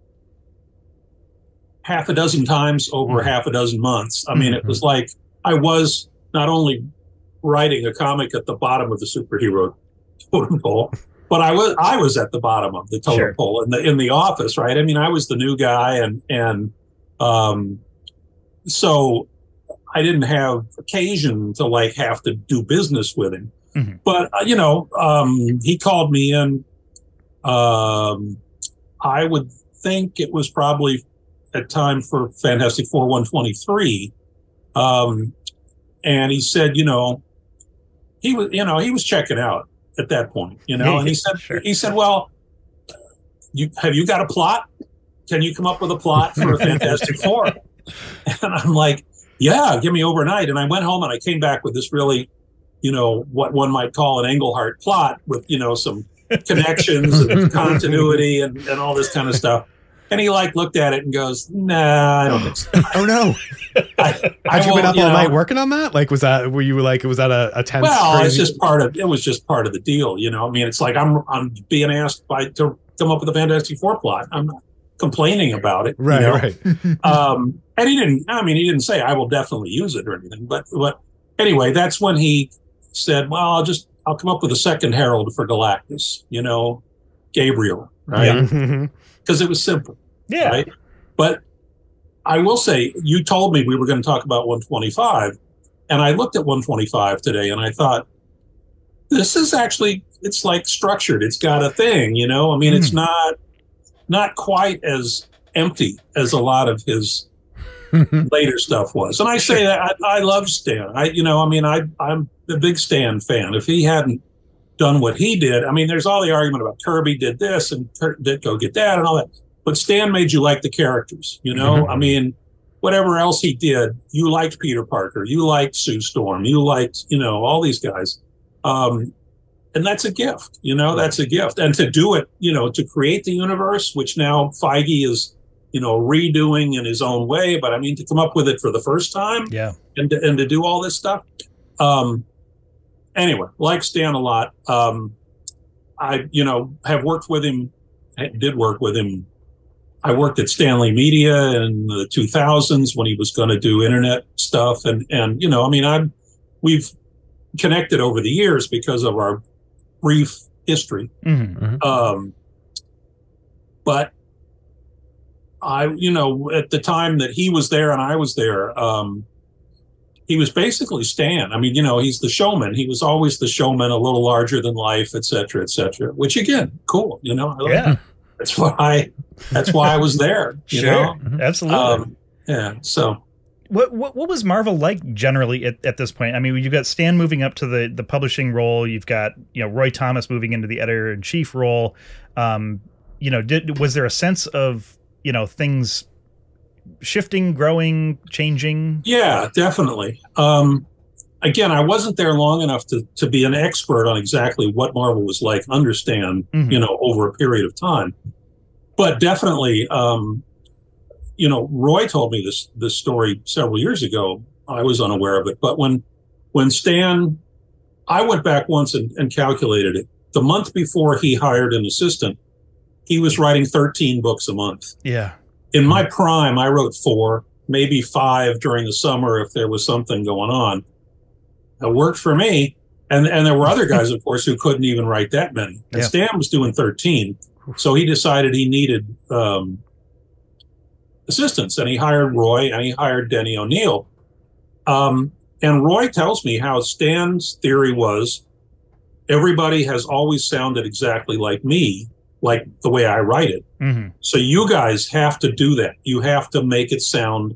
half a dozen times over Mhm. half a dozen months. I mean, it was like I was not only writing a comic at the bottom of the superhero totem pole, but I was I was at the bottom of the totem Sure. pole in the in the office, right? I mean, I was the new guy, and and um, so I didn't have occasion to like have to do business with him. Mhm. But uh, you know, um, he called me in. Um, I would think it was probably at time for Fantastic Four one twenty-three, um, and he said, you know, he was, you know, he was checking out at that point, you know, and he said, Sure. he said, well, you have you got a plot? Can you come up with a plot for a Fantastic Four? And I'm like, yeah, give me overnight. And I went home and I came back with this really, you know, what one might call an Englehart plot with, you know, some connections and continuity and, and all this kind of stuff. And he like looked at it and goes, nah, I don't think so. Oh no! I, I Had you been won't, up all know. night working on that? Like, was that were you like was that a, a tense? Well, it's crazy- just part of it was just part of the deal, you know. I mean, it's like I'm I'm being asked by to come up with a Fantastic Four plot. I'm not complaining about it, right, you know? right. Um, and he didn't. I mean, he didn't say I will definitely use it or anything. But but anyway, that's when he said, "Well, I'll just I'll come up with a second Herald for Galactus." You know, Gabriel, right? Mhm. Because it was simple, Yeah. right? But I will say, you told me we were going to talk about one twenty-five, and I looked at one twenty-five today, and I thought, this is actually it's like structured. It's got a thing, you know. I mean, it's not not quite as empty as a lot of his later stuff was. And I say that I, I love Stan. I, you know, I mean, I, I'm a big Stan fan. If he hadn't done what he did, I mean, there's all the argument about Kirby did this and Tur- did go get that and all that. But Stan made you like the characters, you know? Mhm. I mean, whatever else he did, you liked Peter Parker, you liked Sue Storm, you liked, you know, all these guys. Um, and that's a gift, you know, that's a gift. And to do it, you know, to create the universe, which now Feige is, you know, redoing in his own way. But I mean, to come up with it for the first time Yeah. and to, and to do all this stuff. Um, anyway, like Stan a lot. Um, I, you know, have worked with him, I did work with him. I worked at Stanley Media in the two thousands when he was going to do internet stuff. And, and, you know, I mean, I'm, we've connected over the years because of our brief history. Mhm. Um, but I, you know, at the time that he was there and I was there, um, he was basically Stan. I mean, you know, he's the showman. He was always the showman, a little larger than life, et cetera, et cetera, which again, cool. You know, I like Yeah. it. That's why, that's why I was there, you Sure. know? Absolutely. Um, yeah. So, What, what what was Marvel like generally at, at this point? I mean, you've got Stan moving up to the, the publishing role. You've got, you know, Roy Thomas moving into the editor in chief role. Um, you know, did was there a sense of, you know, things shifting, growing, changing? yeah, definitely. Um, again, I wasn't there long enough to, to be an expert on exactly what Marvel was like, understand, Mhm. you know, over a period of time. But definitely, um, you know, Roy told me this this story several years ago. I was unaware of it. But when when Stan, I went back once and, and calculated it. the month before he hired an assistant, he was writing thirteen books a month. Yeah. In my prime, I wrote four, maybe five during the summer if there was something going on. It worked for me. And and there were other guys, of course, who couldn't even write that many. And Yeah. Stan was doing thirteen. So he decided he needed um, assistants, and he hired Roy and he hired Denny O'Neil. Um, and Roy tells me how Stan's theory was everybody has always sounded exactly like me, like the way I write it. Mm-hmm. So you guys have to do that. You have to make it sound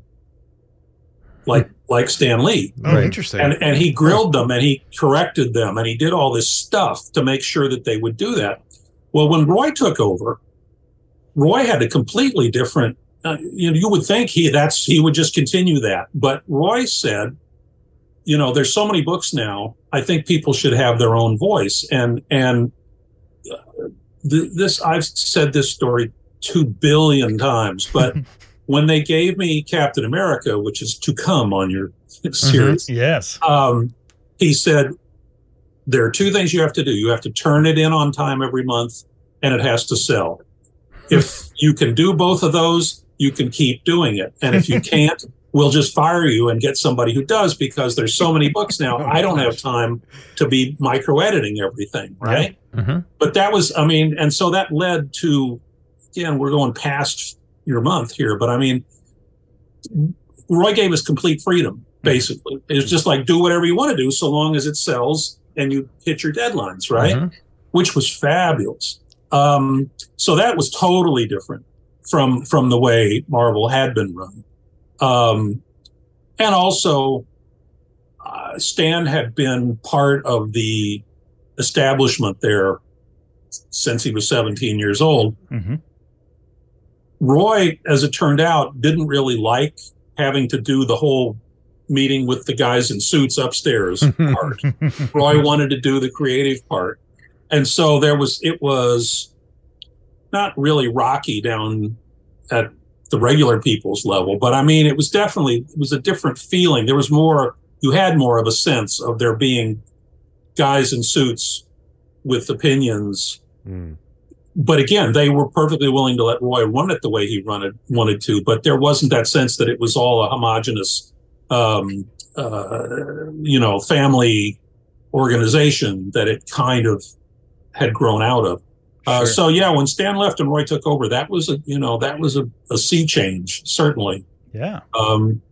like like Stan Lee. Oh, Right. interesting. And and he grilled them and he corrected them and he did all this stuff to make sure that they would do that. Well, when Roy took over, Roy had a completely different. Uh, you know, you would think he that's he would just continue that, but Roy said, you know, there's so many books now. I think people should have their own voice. And and uh, th- this I've said this story two billion times, but when they gave me Captain America, which is to come on your series, Yes. um, he said, there are two things you have to do. You have to turn it in on time every month, and it has to sell. If you can do both of those, you can keep doing it. And if you can't, we'll just fire you and get somebody who does, because there's so many books now. Oh, I don't have gosh. time to be micro-editing everything, right? Mm-hmm. But that was, I mean, and so that led to, again, we're going past your month here, but I mean, Roy gave us complete freedom, basically. It's just like, do whatever you want to do so long as it sells and you hit your deadlines, right? Mhm. Which was fabulous. Um, so that was totally different from from the way Marvel had been run. Um, and also, uh, Stan had been part of the establishment there since he was seventeen years old. Mm-hmm. Roy, as it turned out, didn't really like having to do the whole meeting with the guys in suits upstairs part. Roy wanted to do the creative part. And so there was, it was not really rocky down at the regular people's level, but I mean, it was definitely, it was a different feeling. There was more, you had more of a sense of there being guys in suits with opinions. Mm. But again, they were perfectly willing to let Roy run it the way he run it, wanted to, but there wasn't that sense that it was all a homogenous, um, uh, you know, family organization that it kind of had grown out of. Uh, Sure. So yeah, when Stan left and Roy took over, that was a, you know, that was a, a sea change, certainly. Yeah. Um,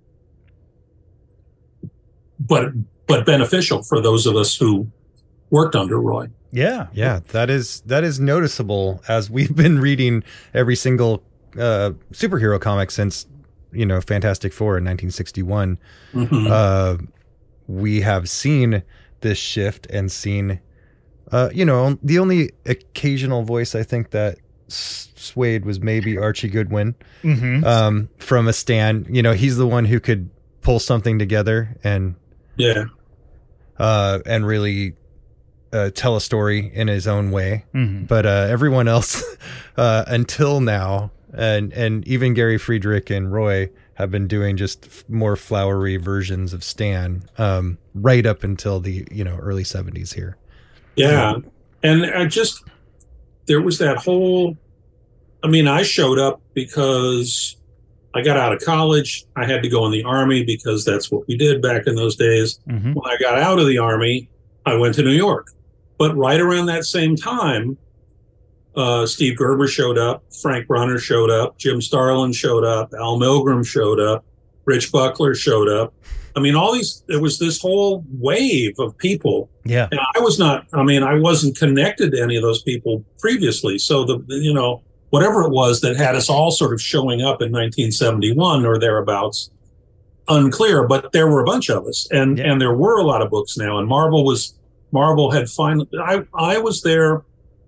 but, but beneficial for those of us who worked under Roy. Yeah. Yeah, that is that is noticeable as we've been reading every single uh, superhero comic since, you know, Fantastic Four in nineteen sixty-one. Mhm. Uh, we have seen this shift and seen, uh, you know, the only occasional voice I think that s- swayed was maybe Archie Goodwin Mm-hmm. um, from a Stan. You know, he's the one who could pull something together and Yeah. uh, and really uh, tell a story in his own way. Mm-hmm. But uh, everyone else uh, until now, and and even Gary Friedrich and Roy have been doing just f- more flowery versions of Stan um, right up until the you know early seventies here. Yeah. And I just, there was that whole, I mean, I showed up because I got out of college. I had to go in the Army because that's what we did back in those days. Mm-hmm. When I got out of the Army, I went to New York. But right around that same time, uh, Steve Gerber showed up, Frank Brunner showed up, Jim Starlin showed up, Al Milgram showed up, Rich Buckler showed up. I mean, all these, there was this whole wave of people. Yeah. And I was not, I mean, I wasn't connected to any of those people previously. So the, the, you know, whatever it was that had us all sort of showing up in nineteen seventy-one or thereabouts, unclear, but there were a bunch of us, and, Yeah. and there were a lot of books now, and Marvel was, Marvel had finally, I, I was there,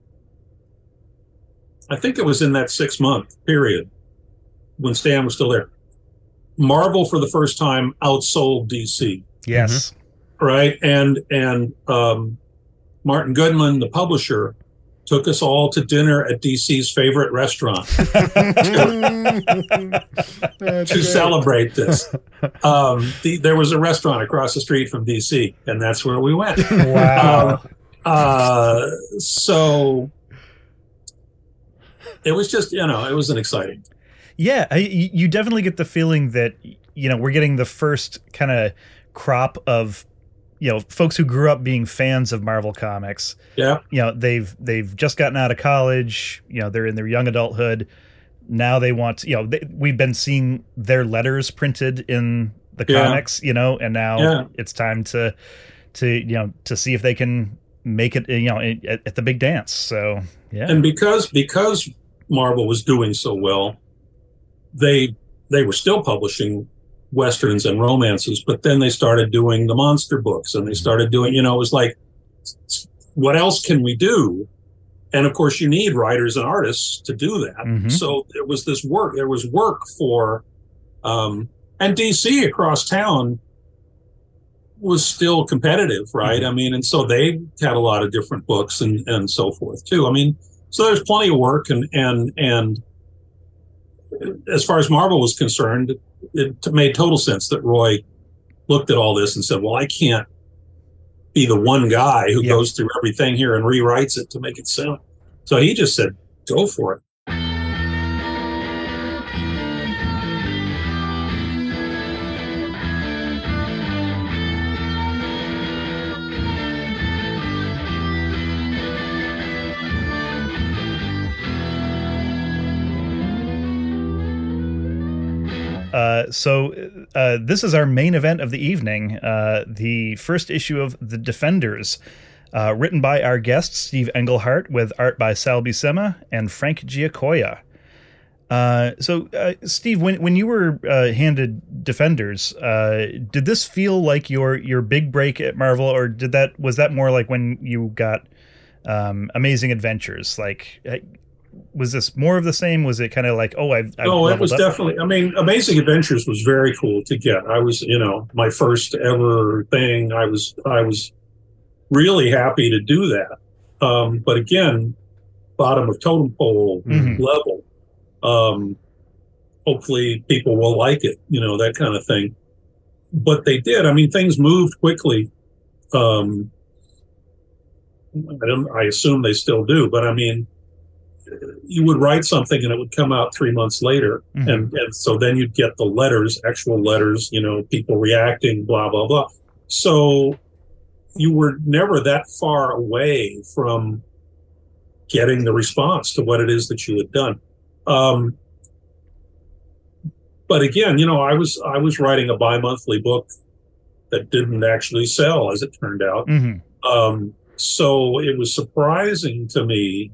I think it was in that six month period when Stan was still there. Marvel for the first time outsold D C. Yes. Right. And, and, um, Martin Goodman, the publisher, took us all to dinner at D C's favorite restaurant to celebrate this. Um, the, there was a restaurant across the street from D C, and that's where we went. Wow. Um, Uh, so it was just, you know, it was an exciting. Yeah, I, you definitely get the feeling that, you know, we're getting the first kind of crop of, you know, folks who grew up being fans of Marvel Comics. Yeah. You know, they've they've just gotten out of college. You know, they're in their young adulthood. Now they want, you know, they, we've been seeing their letters printed in the Yeah. comics, you know, and now Yeah. it's time to, to you know, to see if they can make it, you know, at, at the big dance. So, yeah. And because because Marvel was doing so well, they they were still publishing Westerns and romances, but then they started doing the monster books, and they started doing, you know, it was like, what else can we do? And of course, you need writers and artists to do that. Mhm. So there was this work. There was work for, um, and D C across town was still competitive, right? Mhm. I mean, and so they had a lot of different books and and so forth too. I mean, so there's plenty of work, and and and as far as Marvel was concerned, it made total sense that Roy looked at all this and said, well, I can't be the one guy who Yeah. goes through everything here and rewrites it to make it sound. So he just said, go for it. Uh, so uh, this is our main event of the evening, uh, the first issue of The Defenders, uh, written by our guest, Steve Englehart, with art by Sal Buscema and Frank Giacoia. Uh, so, uh, Steve, when when you were uh, handed Defenders, uh, did this feel like your your big break at Marvel, or did that was that more like when you got um, Amazing Adventures? Like, was this more of the same? Was it kind of like, oh, I've, I've No, it leveled was up? definitely, I mean, Amazing Adventures was very cool to get. I was, you know, my first ever thing. I was, I was really happy to do that. Um, but again, bottom of totem pole Mhm. level. Um, hopefully people will like it, you know, that kind of thing. But they did. I mean, things moved quickly. Um, I don't, I assume they still do, but I mean, you would write something and it would come out three months later. Mhm. And, and so then you'd get the letters, actual letters, you know, people reacting, blah, blah, blah. So you were never that far away from getting the response to what it is that you had done. Um, but again, you know, I was, I was writing a bi-monthly book that didn't actually sell, as it turned out. Mhm. Um, so it was surprising to me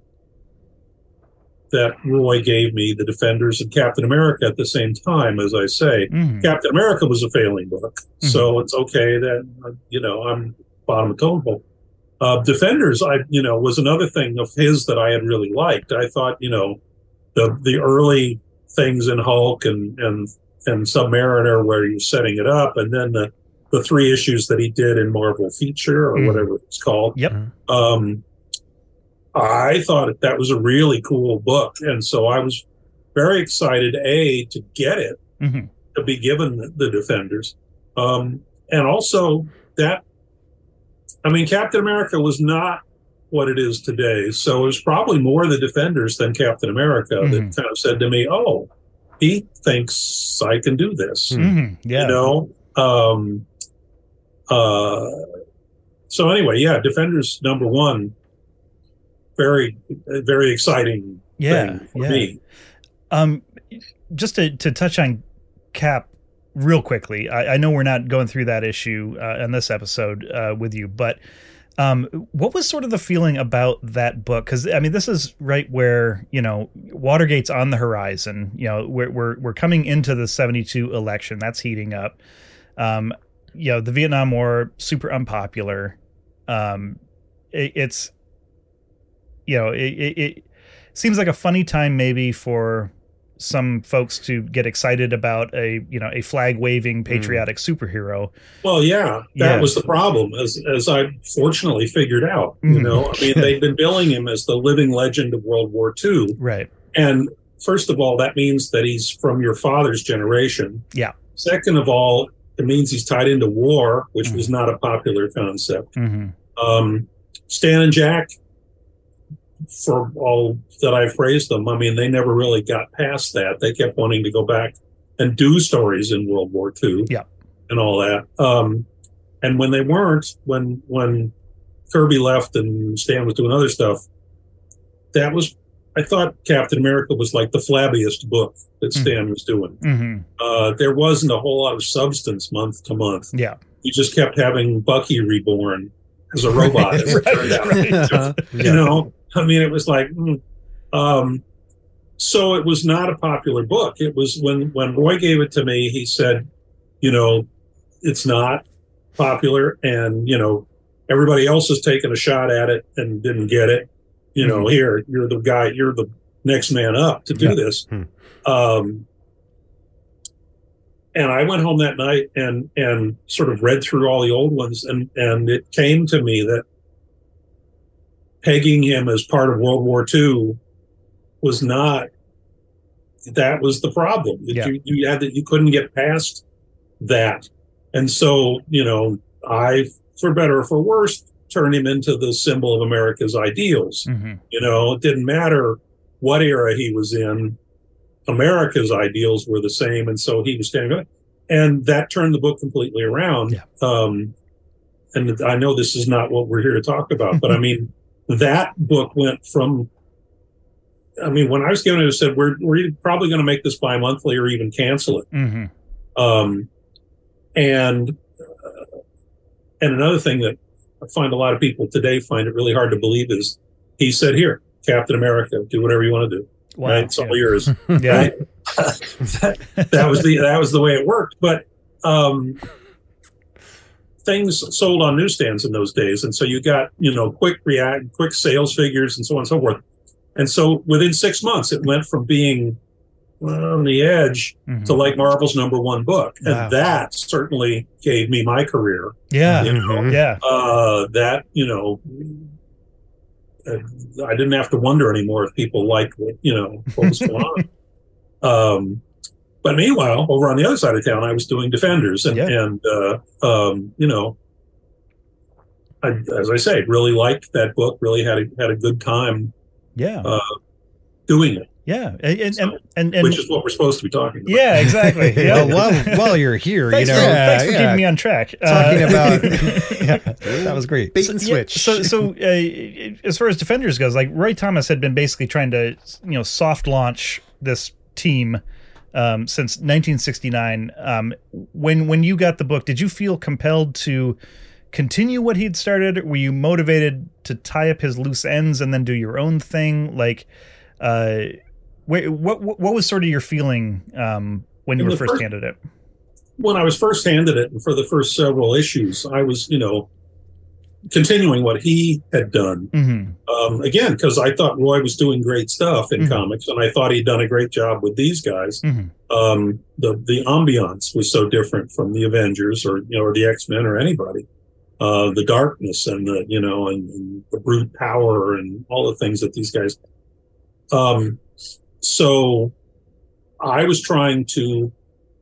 that Roy gave me The Defenders and Captain America at the same time, as I say. Mhm. Captain America was a failing book, so it's okay that, uh, you know, I'm bottom of totem pole. Uh, Defenders, I, you know, was another thing of his that I had really liked. I thought, you know, the the early things in Hulk and and and Submariner where he was setting it up, and then the the three issues that he did in Marvel Feature or Mhm. whatever it's called. Yep. Um, I thought that was a really cool book, and so I was very excited, A, to get it, Mhm. to be given the, the Defenders. Um, and also that, I mean, Captain America was not what it is today, so it was probably more the Defenders than Captain America Mhm. that kind of said to me, oh, he thinks I can do this, Mhm. Yeah. you know? Um, uh, so anyway, yeah, Defenders number one, very, very exciting Yeah. thing for Yeah. me. Um, just to, to touch on Cap real quickly, I, I know we're not going through that issue uh, in this episode uh, with you, but um, what was sort of the feeling about that book? Because I mean, this is right where, you know, Watergate's on the horizon. You know, we're we're we're coming into the seventy-two election that's heating up. Um, you know, the Vietnam War, super unpopular. Um, it, it's you know, it, it, it seems like a funny time maybe for some folks to get excited about a, you know, a flag waving patriotic mm. superhero. Well, yeah, that yeah. was the problem, as as I fortunately figured out. Mm. You know, I mean, they've been billing him as the living legend of World War Two. Right. And first of all, that means that he's from your father's generation. Yeah. Second of all, it means he's tied into war, which mm. was not a popular concept. Mm-hmm. Um, Stan and Jack, for all that I've praised them, I mean, they never really got past that. They kept wanting to go back and do stories in World War Two, yeah, and all that. Um, and when they weren't, when when Kirby left and Stan was doing other stuff, that was, I thought Captain America was like the flabbiest book that Stan mm-hmm. was doing. Mm-hmm. Uh, there wasn't a whole lot of substance month to month. Yeah, you just kept having Bucky reborn as a robot. As it turned out. Right. You know, I mean, it was like, mm. um, so it was not a popular book. It was when when Roy gave it to me, he said, you know, it's not popular, and you know, everybody else has taken a shot at it and didn't get it. You know, mm-hmm. here, you're the guy, you're the next man up to do yeah. this. Mm-hmm. Um, and I went home that night and, and sort of read through all the old ones. And, and it came to me that pegging him as part of World War Two was not, that was the problem. Yeah. You, you had that, you couldn't get past that. And so, you know, I, for better or for worse, turn him into the symbol of America's ideals. Mm-hmm. You know, it didn't matter what era he was in. America's ideals were the same. And so he was standing up. And that turned the book completely around. Yeah. Um, and I know this is not what we're here to talk about, but I mean, that book went from, I mean, when I was given it, it said, we're, we're probably going to make this bi-monthly or even cancel it. Mm-hmm. Um, and, uh, and another thing that I find a lot of people today find it really hard to believe is he said, here, Captain America, do whatever you want to do. Wow. Right? It's yeah. all yours. Yeah. Right? that, that was the, that was the way it worked. But, um, things sold on newsstands in those days. And so you got, you know, quick react, quick sales figures and so on and so forth. And so within six months, it went from being on the edge mm-hmm. to like Marvel's number one book. And wow. that certainly gave me my career. Yeah. You know, mm-hmm. yeah. Uh, that, you know, I didn't have to wonder anymore if people liked what, you know, what was going on. Um, but meanwhile, over on the other side of town, I was doing Defenders and, yeah. and, uh, um, you know, I, as I say, really liked that book, really had a, had a good time. Yeah. Uh, doing it. Yeah, and so, and, and and which is what we're supposed to be talking about. Yeah, exactly. Yeah. well, while, while you're here, thanks you know, for, yeah, thanks for yeah. keeping me on track. Talking uh, about yeah, that was great. Bait and so, switch. Yeah, so, so uh, as far as Defenders goes, like Roy Thomas had been basically trying to, you know, soft launch this team um, since nineteen sixty-nine. Um, when when you got the book, did you feel compelled to continue what he'd started? Were you motivated to tie up his loose ends and then do your own thing? Like, uh, wh- what what was sort of your feeling um, when you In were the first first- handed it? When I was first handed it, and for the first several issues, I was, you know, continuing what he had done. Mm-hmm. Um, again, because I thought Roy was doing great stuff in Mm-hmm. comics, and I thought he'd done a great job with these guys. Mm-hmm. Um, the the ambiance was so different from the Avengers or you know or the X-Men or anybody. Uh, the darkness and the you know and, and the brute power and all the things that these guys. Um, so I was trying to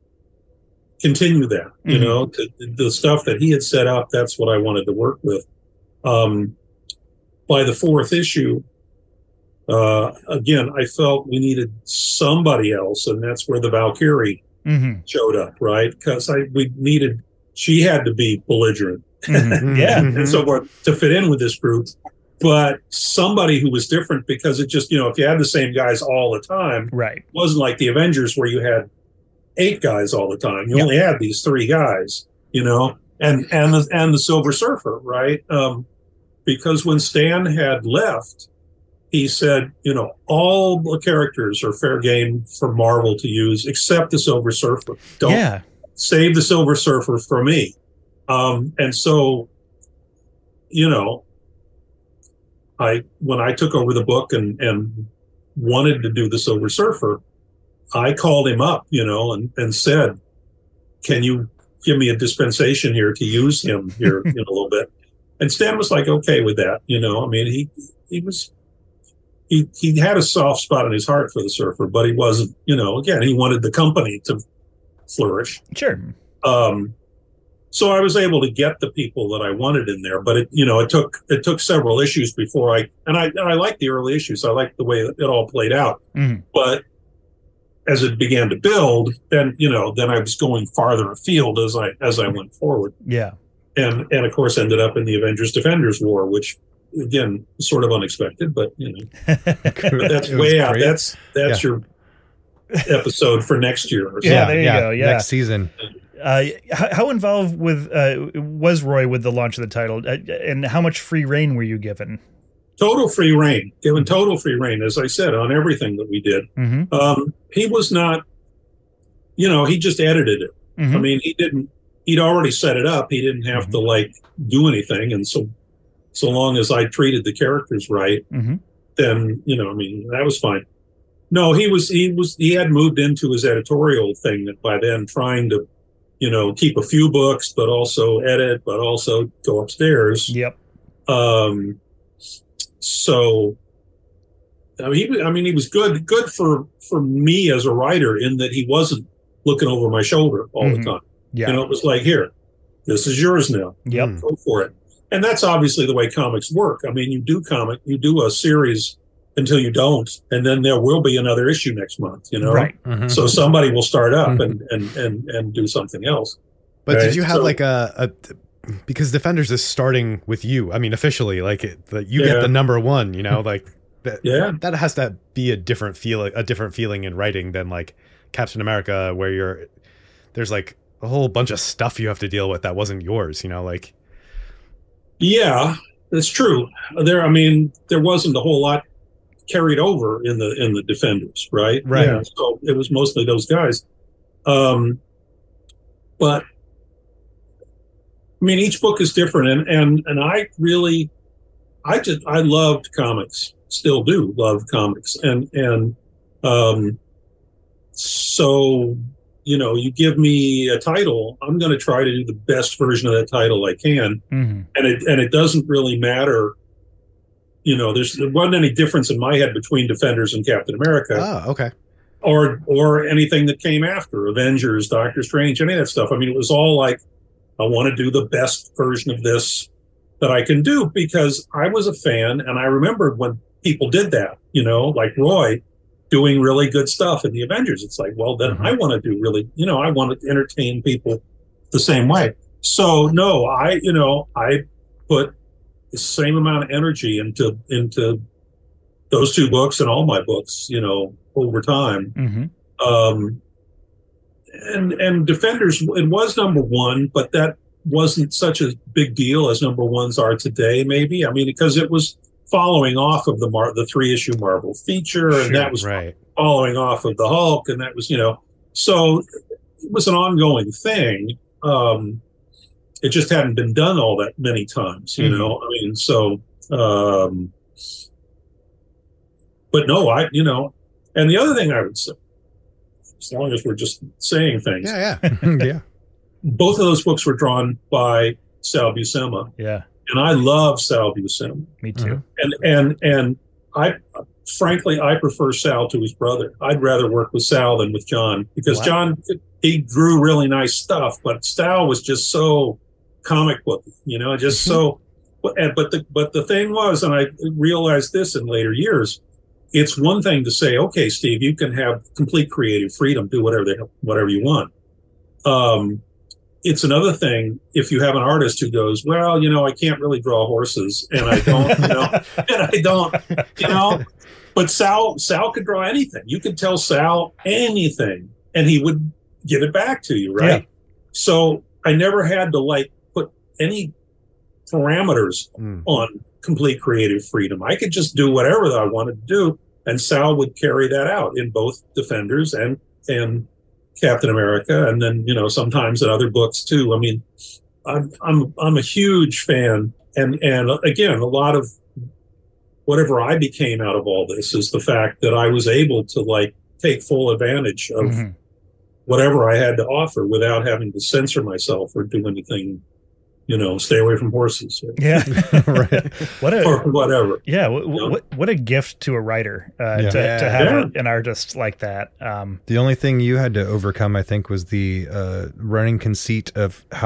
continue that, you Mm-hmm. know, to, the stuff that he had set up. That's what I wanted to work with. Um, by the fourth issue, uh, again, I felt we needed somebody else, and that's where the Valkyrie Mm-hmm. showed up, right? Because I we needed she had to be belligerent, Mm-hmm. Yeah. and so forth to fit in with this group. But somebody who was different, because it just you know if you had the same guys all the time, Right. it wasn't like the Avengers where you had eight guys all the time. You Yep. only had these three guys, you know, and and the, and the Silver Surfer, right? Um, because when Stan had left, he said, you know, all the characters are fair game for Marvel to use except the Silver Surfer. Don't Yeah. save the Silver Surfer for me. Um, and so, you know, I when I took over the book and and wanted to do the Silver Surfer, I called him up, you know, and, and said, can you give me a dispensation here to use him here in a little bit? And Stan was like, okay with that. You know, I mean, he, he was, he, he had a soft spot in his heart for the Surfer, but he wasn't, you know, again, he wanted the company to flourish. Sure. Um, so I was able to get the people that I wanted in there, but it, you know, it took it took several issues before I and I and I liked the early issues. I liked the way it all played out. Mm-hmm. But as it began to build, then you know, then I was going farther afield as I as I went forward. Yeah, and and of course ended up in the Avengers Defenders War, which again sort of unexpected, but you know, but that's way out. Great. That's that's yeah. your episode for next year. Or yeah, there you yeah, go. Yeah, next season. Uh, how, how involved with uh, was Roy with the launch of the title, uh, and how much free reign were you given? Total free reign, given total free reign, as I said, on everything that we did. Mm-hmm. Um, he was not, you know, he just edited it. Mm-hmm. I mean, he didn't. He'd already set it up. He didn't have mm-hmm. to like do anything, and so so long as I treated the characters right, mm-hmm. then you know, I mean, that was fine. No, he was he was he had moved into his editorial thing that by then, trying to, you know, keep a few books, but also edit, but also go upstairs. Yep. Um. So, I mean, he, I mean, he was good, good for for me as a writer in that he wasn't looking over my shoulder all mm-hmm. the time. Yeah. You know, it was like, here, this is yours now. Yep. Go for it. And that's obviously the way comics work. I mean, you do comic, you do a series until you don't, and then there will be another issue next month, you know? Right. Mm-hmm. So somebody will start up Mm-hmm. and, and, and, and do something else. But right? did you have So- like a, a because Defenders is starting with you? I mean, officially, like it, the, you Yeah. get the number one. You know, like that. Yeah. That has to be a different feel, a different feeling in writing than like Captain America, where you're there's like a whole bunch of stuff you have to deal with that wasn't yours. You know, like Yeah, that's true. There, I mean, there wasn't a whole lot carried over in the in the Defenders, right? Right. Yeah, so it was mostly those guys. Um, but I mean, each book is different, and and and I really, I just I loved comics, still do love comics, and and um, so you know, you give me a title, I'm going to try to do the best version of that title I can. Mm-hmm. And it and it doesn't really matter, you know, there's there wasn't any difference in my head between Defenders and Captain America, oh, okay, or or anything that came after, Avengers, Doctor Strange, any of that stuff. I mean, it was all like, I want to do the best version of this that I can do, because I was a fan, and I remembered when people did that, you know, like Roy doing really good stuff in the Avengers. It's like, well, then Mm-hmm. I want to do really, you know, I want to entertain people the same way. So no, I, you know, I put the same amount of energy into, into those two books and all my books, you know, over time. Mm-hmm. Um, and, and Defenders, it was number one, but that wasn't such a big deal as number ones are today, maybe. I mean, because it was following off of the Mar- the three issue Marvel feature, and Sure, that was right. following off of the Hulk, and that was, you know, so it was an ongoing thing. Um, it just hadn't been done all that many times, you Mhm. know. I mean, so, um, but no, I, you know, and the other thing I would say, as long as we're just saying things, Yeah, yeah. Yeah. both of those books were drawn by Sal Buscema, Yeah, and I love Sal Buscema. me too. And and and I, frankly, I prefer Sal to his brother. I'd rather work with Sal than with John, because Wow. John, he drew really nice stuff, but Sal was just so comic book, you know, just so. But but the but the thing was, and I realized this in later years, it's one thing to say, okay, Steve, you can have complete creative freedom, do whatever they, whatever you want. Um, it's another thing if you have an artist who goes, well, you know, I can't really draw horses, and I don't, you know, and I don't, you know. But Sal, Sal could draw anything. You could tell Sal anything, and he would give it back to you, right? Yeah. So I never had to like put any parameters Mm. on complete creative freedom. I could just do whatever I wanted to do, and Sal would carry that out in both Defenders and and Captain America, and then, you know, sometimes in other books too. I mean, I'm I'm I'm a huge fan, and and again, a lot of whatever I became out of all this is the fact that I was able to like take full advantage of Mhm. whatever I had to offer without having to censor myself or do anything, you know, stay away from horses or, Yeah, Right. what a or whatever. yeah, what, know? what what a gift to a writer uh, Yeah. to, Yeah. to have Yeah. a, an artist like that. Um, The only thing you had to overcome, I think, was the uh, running conceit of how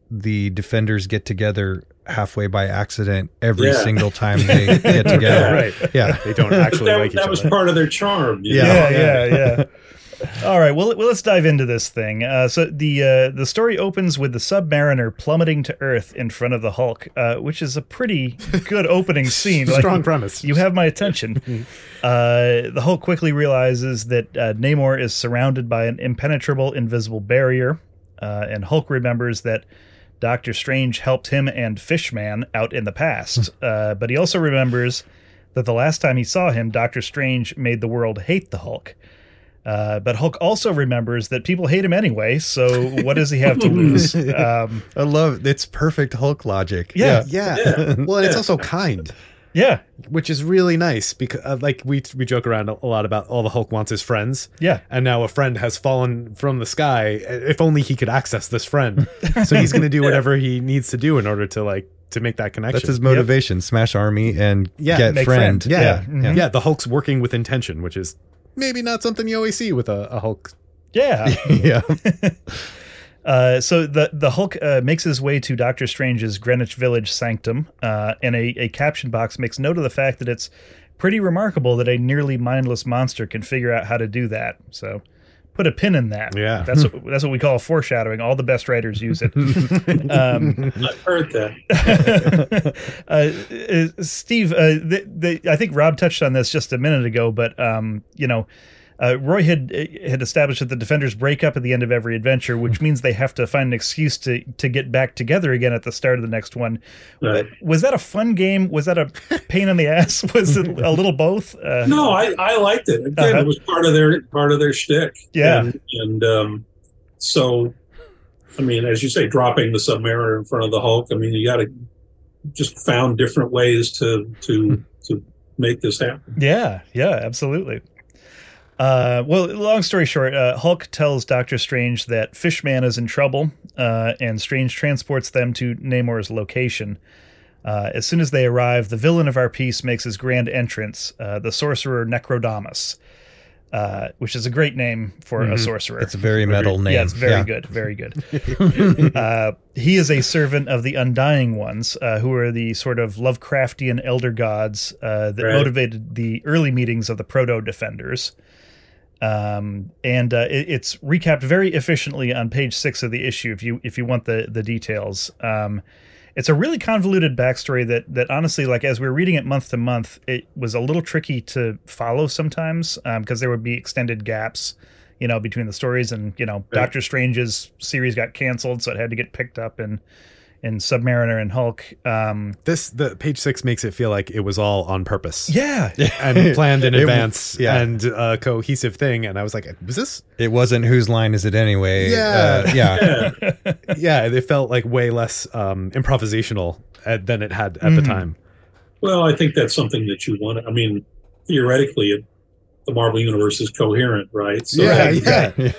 the Defenders get together halfway by accident every Yeah. single time they get together. Right. Yeah. They don't actually that, like each that was other. part of their charm. you Yeah. know? Yeah, yeah, yeah. All right, well, well, let's dive into this thing. Uh, so the uh, the story opens with the Submariner plummeting to Earth in front of the Hulk, uh, which is a pretty good opening scene. Strong premise. You have my attention. uh, the Hulk quickly realizes that uh, Namor is surrounded by an impenetrable, invisible barrier, uh, and Hulk remembers that Doctor Strange helped him and Fishman out in the past, uh, but he also remembers that the last time he saw him, Doctor Strange made the world hate the Hulk. Uh, but Hulk also remembers that people hate him anyway, so what does he have to lose? Um, I love it's perfect Hulk logic. Yeah. Yeah. Yeah. Well, and it's also kind, yeah, which is really nice because, uh, like, we we joke around a lot about all the Hulk wants is friends. yeah. And now a friend has fallen from the sky. If only he could access this friend. So he's going to do whatever he needs to do in order to, like, to make that connection. That's his motivation. Smash army and Yeah, get make friend. friend. Yeah. Yeah. Yeah. Mhm. The Hulk's working with intention, which is maybe not something you always see with a, a Hulk. Yeah. Yeah. Uh, so the the Hulk uh, makes his way to Doctor Strange's Greenwich Village sanctum, uh, and a, a caption box makes note of the fact that it's pretty remarkable that a nearly mindless monster can figure out how to do that. So put a pin in that. Yeah. That's what, that's what we call foreshadowing. All the best writers use it. um, I've heard that. uh, uh, Steve, uh, the, the, I think Rob touched on this just a minute ago, but um, you know, uh, Roy had had established that the Defenders break up at the end of every adventure, which means they have to find an excuse to to get back together again at the start of the next one. Right. Was that a fun game? Was that a pain in the ass? Was it a little both? Uh, No, I, I liked it. Again, Uh-huh. it was part of their part of their shtick. Yeah. and, and um, so, I mean, as you say, dropping the Submariner in front of the Hulk. I mean, you got to just found different ways to to to make this happen. Yeah, yeah, absolutely. Uh, well, long story short, uh, Hulk tells Doctor Strange that Fishman is in trouble, uh, and Strange transports them to Namor's location. Uh, as soon as they arrive, the villain of our piece makes his grand entrance, uh, the sorcerer Necrodamus, uh, which is a great name for a sorcerer. It's a very metal name. Yeah, it's very Yeah. good, very good. uh, he is a servant of the Undying Ones, uh, who are the sort of Lovecraftian elder gods uh, that Right. motivated the early meetings of the Proto-Defenders. Um, and uh, it, it's recapped very efficiently on page six of the issue. If you if you want the the details, um, it's a really convoluted backstory that that honestly, like as we were reading it month to month, it was a little tricky to follow sometimes because there would be extended gaps, you know, between the stories. And you know, Right. Doctor Strange's series got canceled, so it had to get picked up in in Submariner and Hulk. Um, This, the page six makes it feel like it was all on purpose. yeah, And planned in It- advance yeah. and a cohesive thing. And I was like, was this? It wasn't whose line is it anyway? Yeah. Uh, yeah. Yeah, Yeah, it felt like way less um, improvisational uh, than it had at the Mhm. time. well, I think that's something that you want. I mean, theoretically, it, the Marvel universe is coherent, right? So Yeah, you- yeah.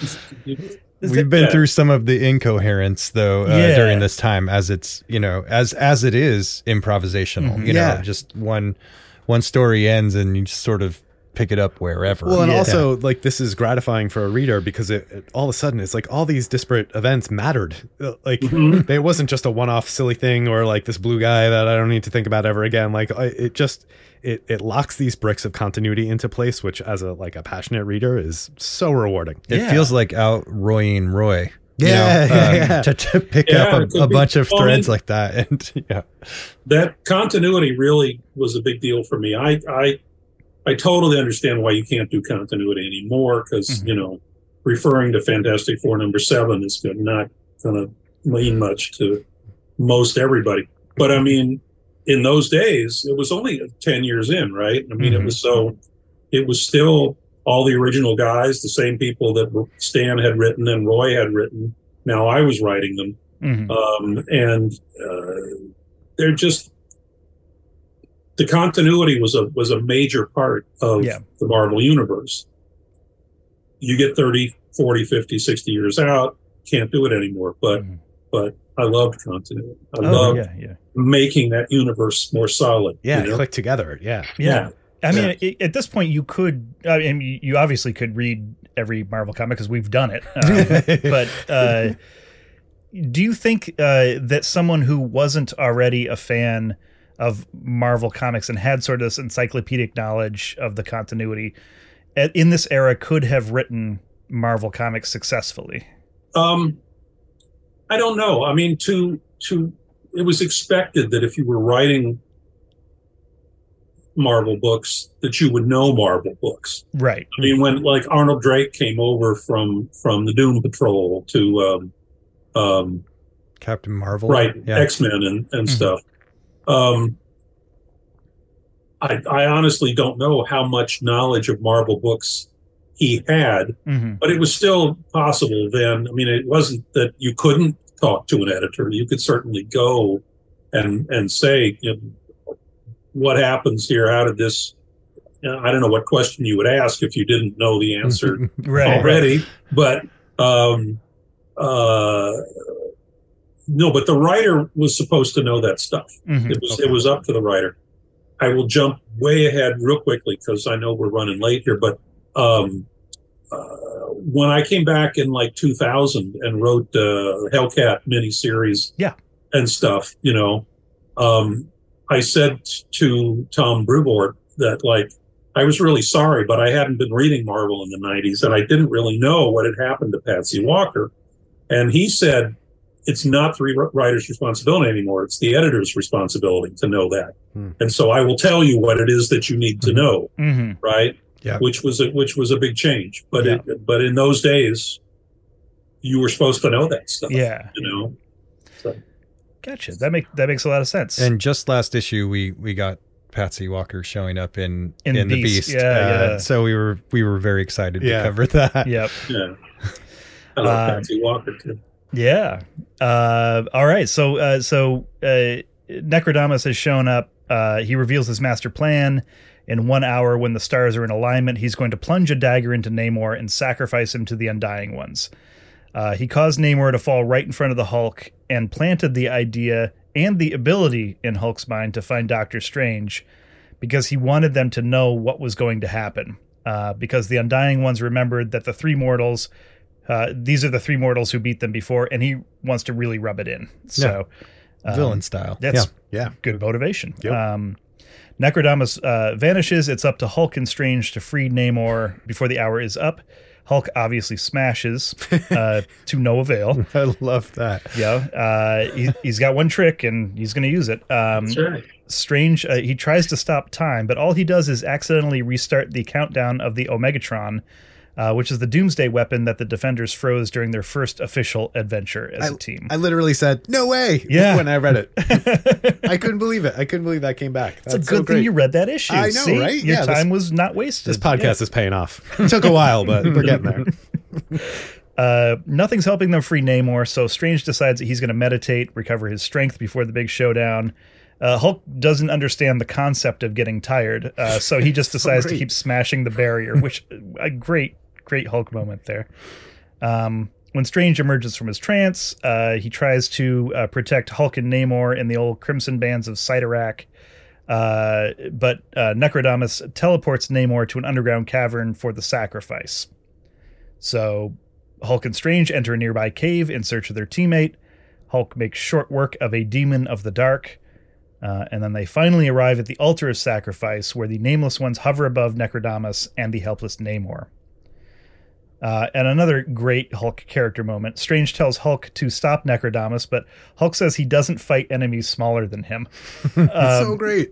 We've been Yeah. through some of the incoherence though uh, Yeah. during this time, as it's you know as as it is improvisational. Mhm. You Yeah. know, just one one story ends and you just sort of pick it up wherever. Well, and Yeah. also, like, this is gratifying for a reader because it, it all of a sudden it's like all these disparate events mattered. Uh, Like, Mhm. it wasn't just a one-off silly thing or like this blue guy that I don't need to think about ever again. Like, I, it just it it locks these bricks of continuity into place, which, as a like a passionate reader, is so rewarding. it Yeah. feels like out Roying Roy. you Yeah, know, yeah, um, yeah. To, to pick Yeah, up it a, could a be bunch of funny. threads like that, and yeah, that continuity really was a big deal for me. I I I totally understand why you can't do continuity anymore because Mhm. you know referring to Fantastic Four number seven is good, not going to mean much to most everybody. But I mean, in those days, it was only ten years in, right? I mean, Mhm. it was so it was still all the original guys, the same people that Stan had written and Roy had written. Now I was writing them. Mhm. Um, and uh, they're just the continuity was a was a major part of Yeah. the Marvel universe. You get thirty, forty, fifty, sixty years out, can't do it anymore. But Mhm. but I loved continuity. I Oh loved yeah, yeah. making that universe more solid. Yeah, you know? click together. Yeah. Yeah. I mean, Yeah. i- at this point, you could. I mean, you- you obviously could read every Marvel comic because we've done it. Um, but uh, do you think uh, that someone who wasn't already a fan of Marvel Comics and had sort of this encyclopedic knowledge of the continuity at, in this era could have written Marvel Comics successfully? Um, I don't know. I mean, to to it was expected that if you were writing Marvel books, that you would know Marvel books. Right. I mean, when like Arnold Drake came over from from the Doom Patrol to um, um, Captain Marvel, right, Yeah. X-Men and, and Mm-hmm. stuff. Um, I, I honestly don't know how much knowledge of Marvel books he had, Mm-hmm. but it was still possible then. I mean, it wasn't that you couldn't talk to an editor. You could certainly go and and say, you know, what happens here? How did this? You know, I don't know what question you would ask if you didn't know the answer Right. already, but um, uh, no. But the writer was supposed to know that stuff. Mm-hmm. It was it was up to the writer. I will jump way ahead real quickly because I know we're running late here. But um, uh, when I came back in like two thousand and wrote uh, Hellcat miniseries, Yeah. and stuff, you know, um, I said to Tom Brevoort that like I was really sorry, but I hadn't been reading Marvel in the nineties, and I didn't really know what had happened to Patsy Walker. And he said, it's not the writer's responsibility anymore. It's the editor's responsibility to know that. Hmm. And so I will tell you what it is that you need to know, Mm-hmm. right? Yeah. Which was a, which was a big change. But Yeah. it, but in those days, you were supposed to know that stuff. Yeah. You know. So, Gotcha. That make that makes a lot of sense. And just last issue, we we got Patsy Walker showing up in In in, the Beast. Beast. Yeah, Uh, yeah. So we were we were very excited Yeah. to cover that. yep. yeah. I love Um, Patsy Walker too. Yeah. Uh, all right. So, uh, so uh, Necrodamus has shown up. Uh, he reveals his master plan. In one hour, when the stars are in alignment, he's going to plunge a dagger into Namor and sacrifice him to the Undying Ones. Uh, he caused Namor to fall right in front of the Hulk and planted the idea and the ability in Hulk's mind to find Doctor Strange because he wanted them to know what was going to happen. Uh, because the Undying Ones remembered that the three mortals, uh, these are the three mortals who beat them before, and he wants to really rub it in. So, um, Villain style. that's yeah. Yeah. good motivation. Yep. Um, Necrodamus uh, vanishes. It's up to Hulk and Strange to free Namor before the hour is up. Hulk obviously smashes uh, to no avail. I love that. Yeah, uh, he, he's got one trick and he's going to use it. Um, That's right. Strange, uh, he tries to stop time, but all he does is accidentally restart the countdown of the Omegatron, uh, which is the Doomsday weapon that the Defenders froze during their first official adventure as a team. I literally said, no way. Yeah. When I read it. I couldn't believe it. I couldn't believe that came back. That's It's a so good great. thing you read that issue. I know, See? right? Your Yeah, time this- was not wasted. This podcast is paying off. It took a while, but we're getting there. Uh, nothing's helping them free Namor, so Strange decides that he's going to meditate, recover his strength before the big showdown. Uh, Hulk doesn't understand the concept of getting tired, uh, so he just decides to great. keep smashing the barrier, which a great, great Hulk moment there. Um, when Strange emerges from his trance, uh, he tries to uh, protect Hulk and Namor in the old Crimson Bands of Cyttorak, uh, but uh, Necrodamus teleports Namor to an underground cavern for the sacrifice. So Hulk and Strange enter a nearby cave in search of their teammate. Hulk makes short work of a demon of the dark. Uh, and then they finally arrive at the altar of sacrifice where the Nameless Ones hover above Necrodamus and the helpless Namor. Uh, and another great Hulk character moment. Strange tells Hulk to stop Necrodamus, but Hulk says he doesn't fight enemies smaller than him. so great.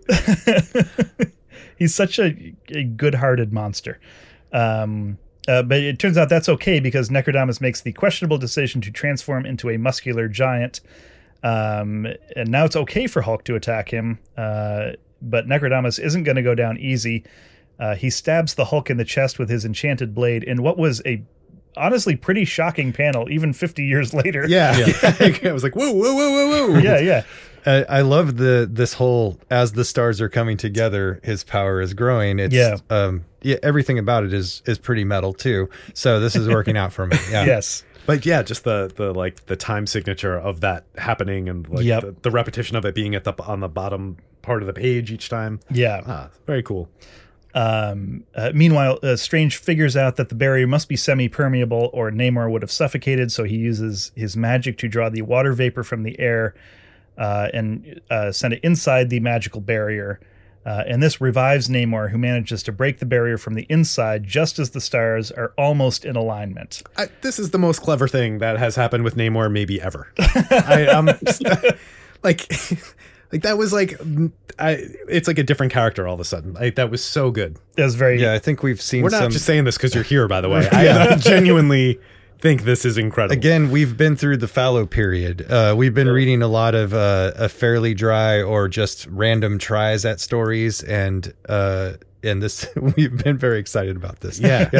He's such a, a good-hearted monster. Um, uh, but it turns out that's okay because Necrodamus makes the questionable decision to transform into a muscular giant. Um, and now it's okay for Hulk to attack him. Uh, but Necrodamus isn't going to go down easy. Uh, he stabs the Hulk in the chest with his enchanted blade in what was a honestly pretty shocking panel, even fifty years later. Yeah. I was like, whoa, whoa, whoa, whoa, whoa. Yeah, yeah. I, I love the this whole as the stars are coming together, his power is growing. It's Yeah. um yeah, everything about it is is pretty metal too. So this is working out for me. Yeah. Yes. But yeah, just the the like the time signature of that happening and like Yep. the, the repetition of it being at the on the bottom part of the page each time. Yeah. Ah, very cool. Um, uh, meanwhile, uh, Strange figures out that the barrier must be semi-permeable or Namor would have suffocated, so he uses his magic to draw the water vapor from the air uh, and uh, send it inside the magical barrier. Uh, and this revives Namor, who manages to break the barrier from the inside just as the stars are almost in alignment. I, this is the most clever thing that has happened with Namor maybe ever. I, um, like, like that was like, I, it's like a different character all of a sudden. Like, that was so good. It was very. Yeah, I think we've seen. We're not some, just saying this because you're here, by the way. I, I genuinely think this is incredible. Again, we've been through the fallow period. Uh, we've been reading a lot of uh, a fairly dry or just random tries at stories, and uh, and this we've been very excited about this. Yeah.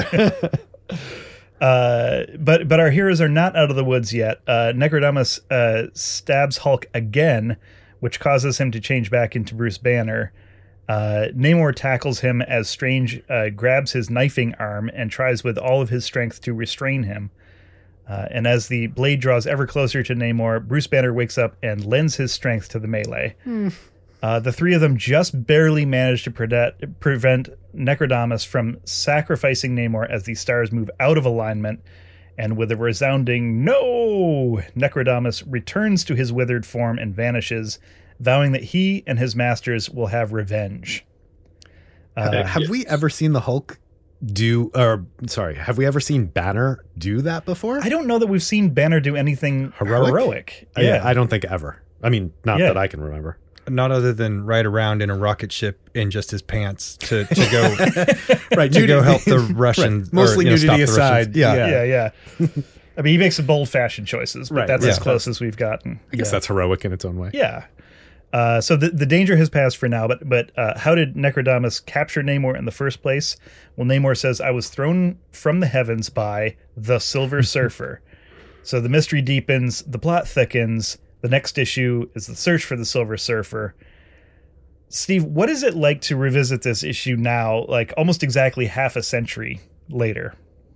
uh, but but our heroes are not out of the woods yet. Uh, Necrodamus uh, stabs Hulk again, which causes him to change back into Bruce Banner. Uh, Namor tackles him as Strange uh, grabs his knifing arm and tries with all of his strength to restrain him. Uh, and as the blade draws ever closer to Namor, Bruce Banner wakes up and lends his strength to the melee. Hmm. Uh, the three of them just barely manage to pre- prevent Necrodamus from sacrificing Namor as the stars move out of alignment. And with a resounding no, Necrodamus returns to his withered form and vanishes, vowing that he and his masters will have revenge. Uh, have we ever seen the Hulk do, or sorry, have we ever seen Banner do that before? I don't know that we've seen Banner do anything heroic. heroic. Yeah. yeah, I don't think ever. I mean, not yeah. that I can remember. Not other than ride around in a rocket ship in just his pants to, to go right to go help the Russians. Right. Mostly or, you know, nudity aside. Yeah, yeah, yeah. yeah. I mean, he makes some bold fashion choices, but right. that's yeah. as close as we've gotten. I guess yeah. that's heroic in its own way. Yeah. Uh, so the, the danger has passed for now, but but uh, how did Necrodamus capture Namor in the first place? Well, Namor says, I was thrown from the heavens by the Silver Surfer. So the mystery deepens, the plot thickens. The next issue is the search for the Silver Surfer. Steve, what is it like to revisit this issue now, like almost exactly half a century later?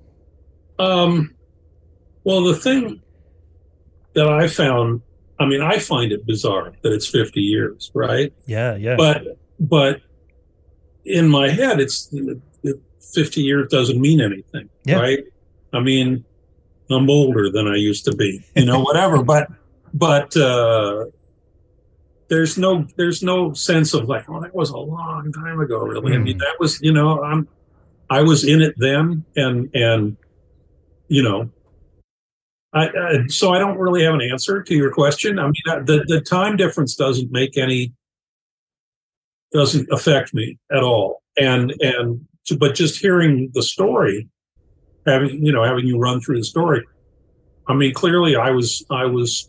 Um, well, the thing that I found, I mean, I find it bizarre that it's fifty years, right? Yeah, yeah. But, but in my head, it's fifty years doesn't mean anything, yeah. right? I mean, I'm older than I used to be, you know, whatever. But, but, uh, there's no, there's no sense of like, oh, that was a long time ago, really. Mm. I mean, that was, you know, I'm, I was in it then, and, and, you know, I, I, so I don't really have an answer to your question. I mean, the, the time difference doesn't make any, doesn't affect me at all. And, and, but just hearing the story, having, you know, having you run through the story, I mean, clearly I was, I was,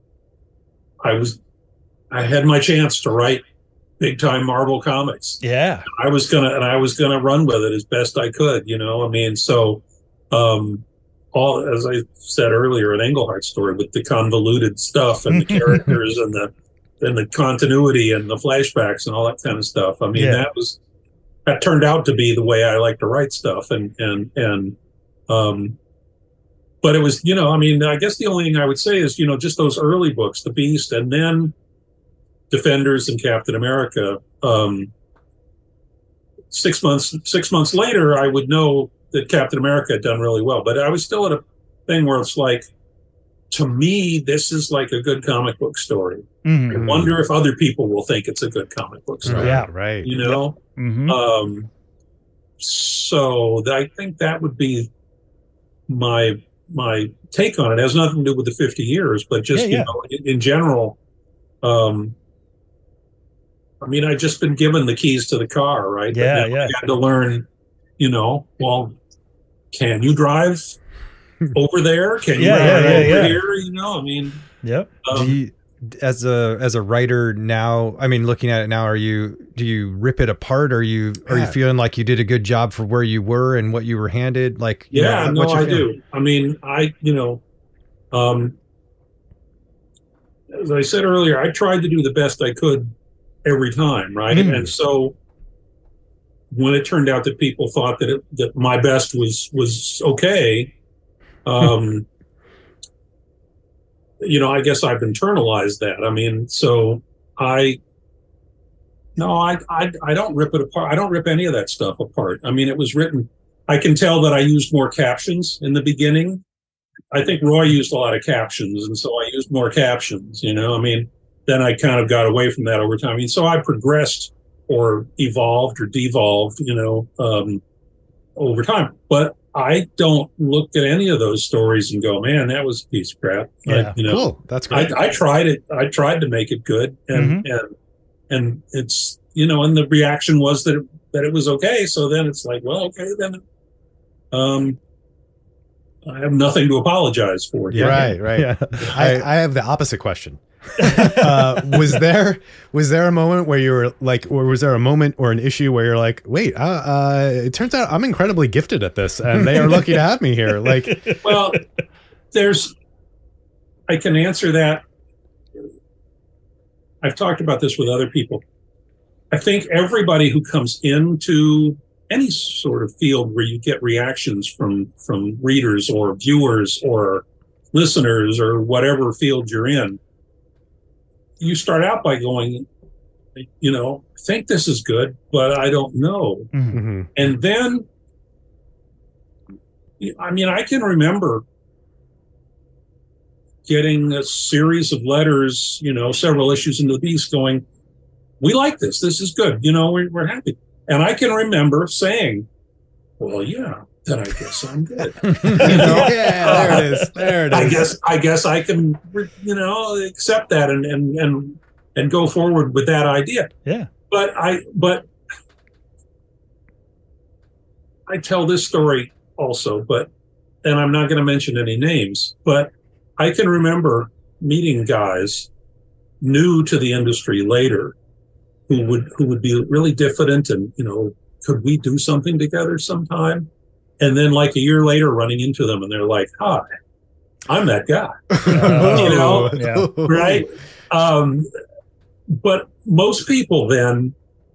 I was, I had my chance to write big time Marvel comics. Yeah. I was going to, and I was going to run with it as best I could, you know, I mean, so, um, all, as I said earlier, an Englehart story with the convoluted stuff and the characters and the, and the continuity and the flashbacks and all that kind of stuff. I mean, yeah. that was, that turned out to be the way I like to write stuff. And, and, and, um, but it was, you know, I mean, I guess the only thing I would say is, you know, just those early books, The Beast, and then Defenders and Captain America. Um, six months, six months later, I would know that Captain America had done really well, but I was still at a thing where it's like, to me, this is like a good comic book story. Mm-hmm. I wonder if other people will think it's a good comic book story. Yeah, right. You know? Yep. Mm-hmm. Um, so I think that would be my, my take on it. It has nothing to do with the fifty years, but just, yeah, yeah. you know, in, in general, um, I mean, I'd just been given the keys to the car, right? Yeah, yeah. I had to learn, you know, well, can you drive over there? Can you yeah, drive yeah, over yeah, yeah. here? You know, I mean, yep. Um, do you, as a as a writer now, I mean, looking at it now, are you do you rip it apart? Are you are Yeah. you feeling like you did a good job for where you were and what you were handed? Like, you yeah, know, no, what's your I feeling? do. I mean, I, you know, um, as I said earlier, I tried to do the best I could every time, right? Mm. And so when it turned out that people thought that it, that my best was was okay, um, you know, I guess I've internalized that. I mean, so I No, I, I I don't rip it apart. I don't rip any of that stuff apart. I mean, it was written. I can tell that I used more captions in the beginning. I think Roy used a lot of captions, and so I used more captions. You know, I mean, then I kind of got away from that over time. I mean, so I progressed or evolved or devolved, you know, um, over time. But I don't look at any of those stories and go, "Man, that was a piece of crap." Yeah, I, you know, Cool. That's great. I, I tried it. I tried to make it good, and Mhm. and and it's, you know, and the reaction was that it, that it was okay. So then it's like, well, okay, then um, I have nothing to apologize for. Yeah. Right, right. Yeah. I, I have the opposite question. uh, was there was there a moment where you were like, or was there a moment or an issue where you're like, wait, uh, uh, it turns out I'm incredibly gifted at this, and they are lucky to have me here. Like, Well, there's, I can answer that. I've talked about this with other people. I think everybody who comes into any sort of field where you get reactions from from readers or viewers or listeners or whatever field you're in, you start out by going, you know, I think this is good, but I don't know. mhm. And then, I mean, I can remember getting a series of letters, you know, several issues into the Beast going, we like this. This is good. You know, we're, we're happy. And I can remember saying, well, yeah, then I guess I'm good. You know? Yeah, there it is. There it is. I guess I guess I can, you know, accept that and and and and go forward with that idea. Yeah. But I but I tell this story also, but and I'm not going to mention any names, but I can remember meeting guys new to the industry later who would who would be really diffident and, you know, could we do something together sometime? And then like a year later running into them and they're like, hi, I'm that guy. You know? Yeah. Right? Um, but most people then,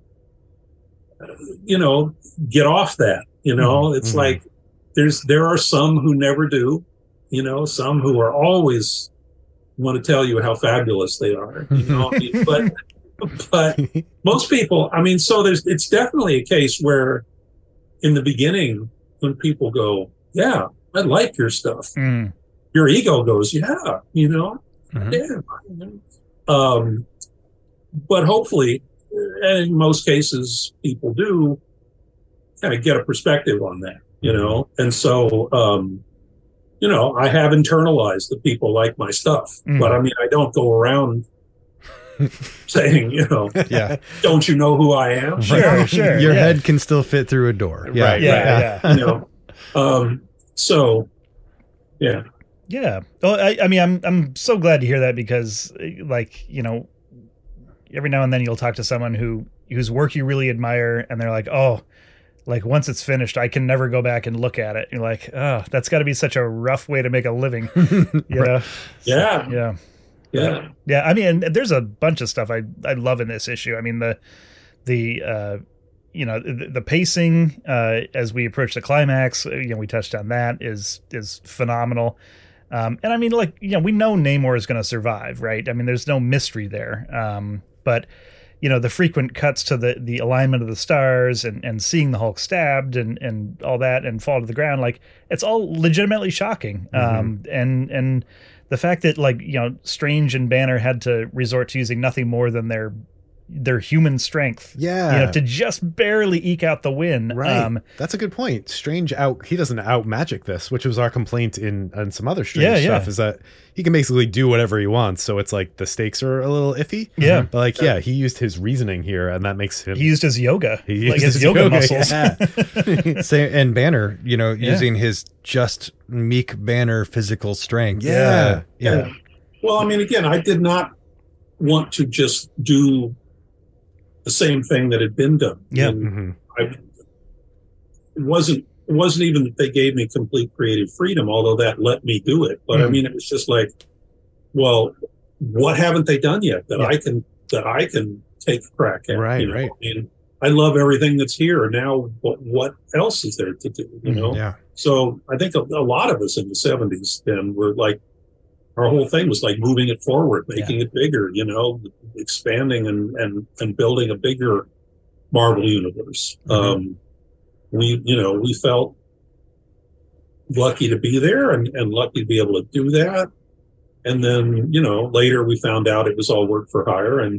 you know, get off that. You know, it's Mhm. like there's there are some who never do. You know, some who are always want to tell you how fabulous they are. You know, I mean, but but most people, I mean, so there's it's definitely a case where in the beginning when people go, yeah, I like your stuff, Mm. your ego goes, yeah, you know, Mhm. yeah. Um, but hopefully, and in most cases, people do kind of get a perspective on that, you know, and so, um, you know, I have internalized that people like my stuff, Mm. but I mean, I don't go around saying, you know, Yeah. don't you know who I am? Sure, sure. Your yeah. head can still fit through a door. Yeah. Right, Yeah, yeah. You know, um, so, yeah. Yeah. Well, I, I mean, I'm I'm so glad to hear that because, like, you know, every now and then you'll talk to someone who whose work you really admire, and they're like, oh, like once it's finished, I can never go back and look at it. You're like, oh, that's got to be such a rough way to make a living. You know? Yeah. Yeah. Yeah. Yeah. I mean, and there's a bunch of stuff I I love in this issue. I mean, the the uh, you know the, the pacing uh, as we approach the climax. You know, we touched on that is is phenomenal. Um, and I mean, like, you know, we know Namor is going to survive, right? I mean, there's no mystery there. Um, but, you know, the frequent cuts to the, the alignment of the stars and, and seeing the Hulk stabbed and, and all that and fall to the ground, like, it's all legitimately shocking. Mm-hmm. Um, and, and the fact that, like, you know, Strange and Banner had to resort to using nothing more than their their human strength, Yeah. you know, to just barely eke out the win. Right. Um, That's a good point. Strange out he doesn't out magic this, which was our complaint in and some other Strange Yeah, yeah. stuff, is that he can basically do whatever he wants. So it's like the stakes are a little iffy. Yeah. But like, yeah, he used his reasoning here, and that makes him he used his yoga, he like used his, yoga, muscles. Yeah. Same, and Banner, you know, Yeah. using his just meek Banner physical strength. Yeah. Yeah. Well, I mean, again, I did not want to just do the same thing that had been done. Yeah. And Mhm. I, it wasn't it wasn't even that they gave me complete creative freedom, although that let me do it. But I Mm. mean, it was just like, well, what haven't they done yet that Yeah. I can that I can take a crack at? Right, you know? right. I mean, I love everything that's here now. What what else is there to do? You know. Yeah. So I think a, a lot of us in the seventies then were like, our whole thing was like moving it forward, making yeah. it bigger, you know, expanding and, and, and building a bigger Marvel universe. Mm-hmm. Um, we, you know, we felt lucky to be there and, and lucky to be able to do that. And then, you know, later we found out it was all work for hire, and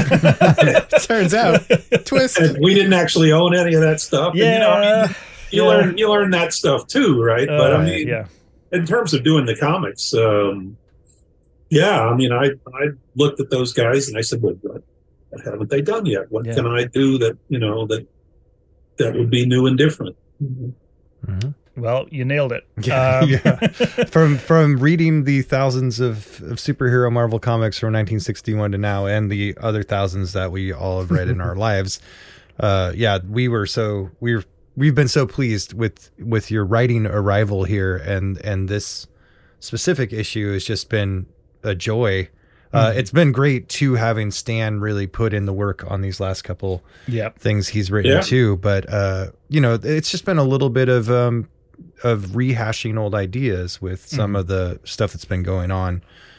turns out twist. And we didn't actually own any of that stuff. Yeah, and, you know, I mean, you yeah. learn you learn that stuff too, right? Uh, but I mean, yeah. in terms of doing the comics, um, yeah, I mean, I I looked at those guys and I said, well, what, what haven't they done yet? What yeah. can I do that you know that that would be new and different? Mm-hmm. Mm-hmm. Well, you nailed it. Yeah, um, yeah. From from reading the thousands of, of superhero Marvel comics from nineteen sixty-one to now, and the other thousands that we all have read in our lives, uh, yeah, we were so we've we've been so pleased with with your writing arrival here, and and this specific issue has just been a joy. Uh, it's been great too, having Stan really put in the work on these last couple yep. things he's written yeah. too. But uh, you know, it's just been a little bit of um, of rehashing old ideas with some mm-hmm. of the stuff that's been going on.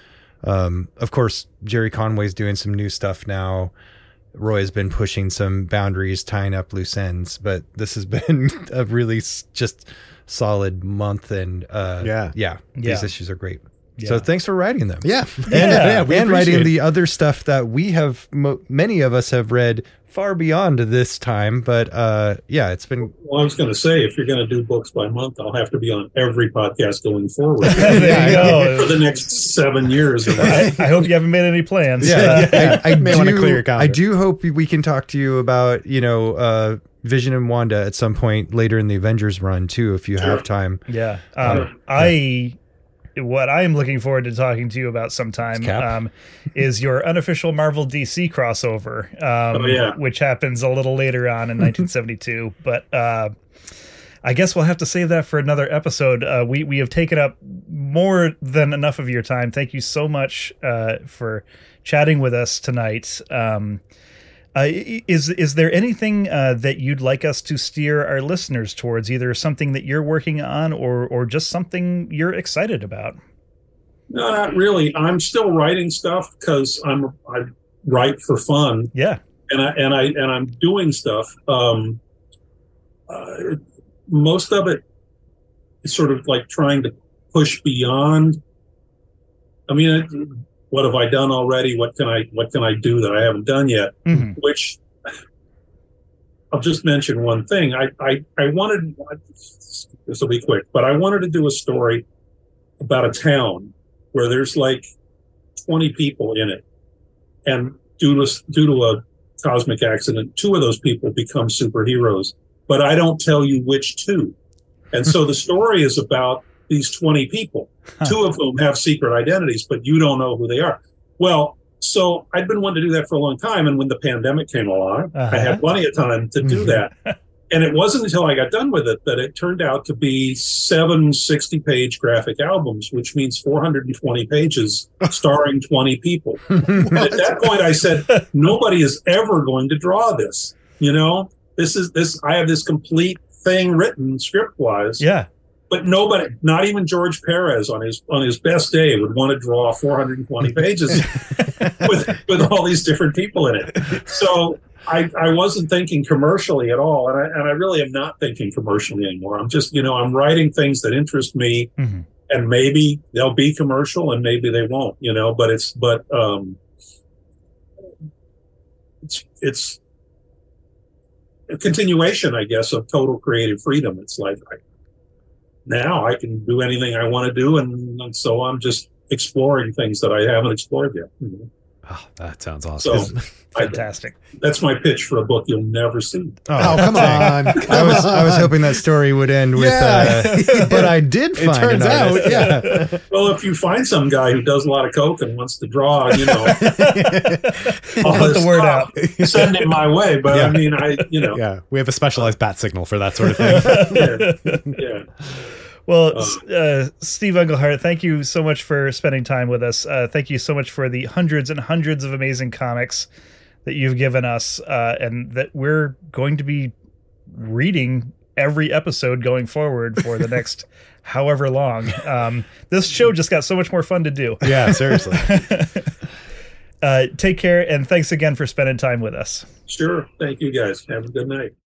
Um, of course, Jerry Conway's doing some new stuff now. Roy has been pushing some boundaries, tying up loose ends. But this has been a really just solid month, and uh, yeah, yeah, these yeah. issues are great. Yeah. So thanks for writing them. Yeah. And, yeah, uh, and writing the other stuff that we have, mo- many of us have read far beyond this time. But uh, yeah, it's been. Well, I was going to say, if you're going to do books by month, I'll have to be on every podcast going forward. There you go. For the next seven years. I, I hope you haven't made any plans. Yeah. Uh, yeah. I, I may do, want to clear your calendar. I do hope we can talk to you about, you know, uh, Vision and Wanda at some point later in the Avengers run, too, if you sure. have time. Yeah. Um, uh, I. Yeah. What I am looking forward to talking to you about sometime um, is your unofficial Marvel D C crossover, um, oh, yeah. which happens a little later on in nineteen seventy-two. But uh, I guess we'll have to save that for another episode. Uh, we we have taken up more than enough of your time. Thank you so much uh, for chatting with us tonight. Um, Uh, is is there anything uh, that you'd like us to steer our listeners towards, either something that you're working on or or just something you're excited about? No, not really. I'm still writing stuff because I'm I write for fun. Yeah, and I and I and I'm doing stuff. Um, uh, most of it is sort of like trying to push beyond. I mean. It, What have I done already? What can I what can I do that I haven't done yet? Mm-hmm. Which I'll just mention one thing. I, I, I wanted this will be quick, but I wanted to do a story about a town where there's like twenty people in it, and due to due to a cosmic accident, two of those people become superheroes. But I don't tell you which two. And so the story is about these twenty people, two of whom have secret identities, but you don't know who they are. Well, so I'd been wanting to do that for a long time. And when the pandemic came along, uh-huh. I had plenty of time to do that. And it wasn't until I got done with it that it turned out to be seven sixty-page graphic albums, which means four hundred twenty pages starring twenty people. And at that point, I said, nobody is ever going to draw this. You know, this is this. I have this complete thing written script-wise. Yeah. But nobody, not even George Perez on his on his best day, would want to draw four hundred twenty pages with with all these different people in it. So I, I wasn't thinking commercially at all, and I and I really am not thinking commercially anymore. I'm just, you know, I'm writing things that interest me, mm-hmm. and maybe they'll be commercial, and maybe they won't, you know. But it's but um, it's it's a continuation, I guess, of total creative freedom. It's like. I, Now I can do anything I want to do, and, and so I'm just exploring things that I haven't explored yet. Mm-hmm. Oh, that sounds awesome! So, fantastic. I, that's my pitch for a book you'll never see. Oh, oh come on! Come I was on. I was hoping that story would end with, yeah. uh, but I did find. It turns out, yeah. Well, if you find some guy who does a lot of coke and wants to draw, you know, I'll put the word out. Send it my way. But yeah. I mean, I you know, yeah, we have a specialized bat signal for that sort of thing. yeah. yeah. Well, uh, Steve Englehart, thank you so much for spending time with us. Uh, thank you so much for the hundreds and hundreds of amazing comics that you've given us, uh, and that we're going to be reading every episode going forward for the next however long. Um, this show just got so much more fun to do. Yeah, seriously. Uh, take care, and thanks again for spending time with us. Sure. Thank you, guys. Have a good night.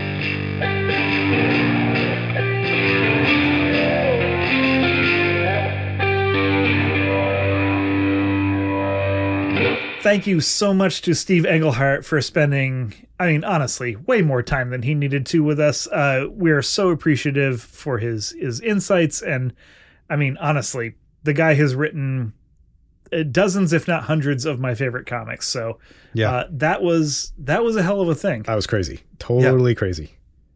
Thank you so much to Steve Englehart for spending, I mean, honestly, way more time than he needed to with us. Uh, we're so appreciative for his his insights. And I mean, honestly, the guy has written dozens, if not hundreds, of my favorite comics. So Yeah. uh, that was that was a hell of a thing. That was crazy. Totally crazy.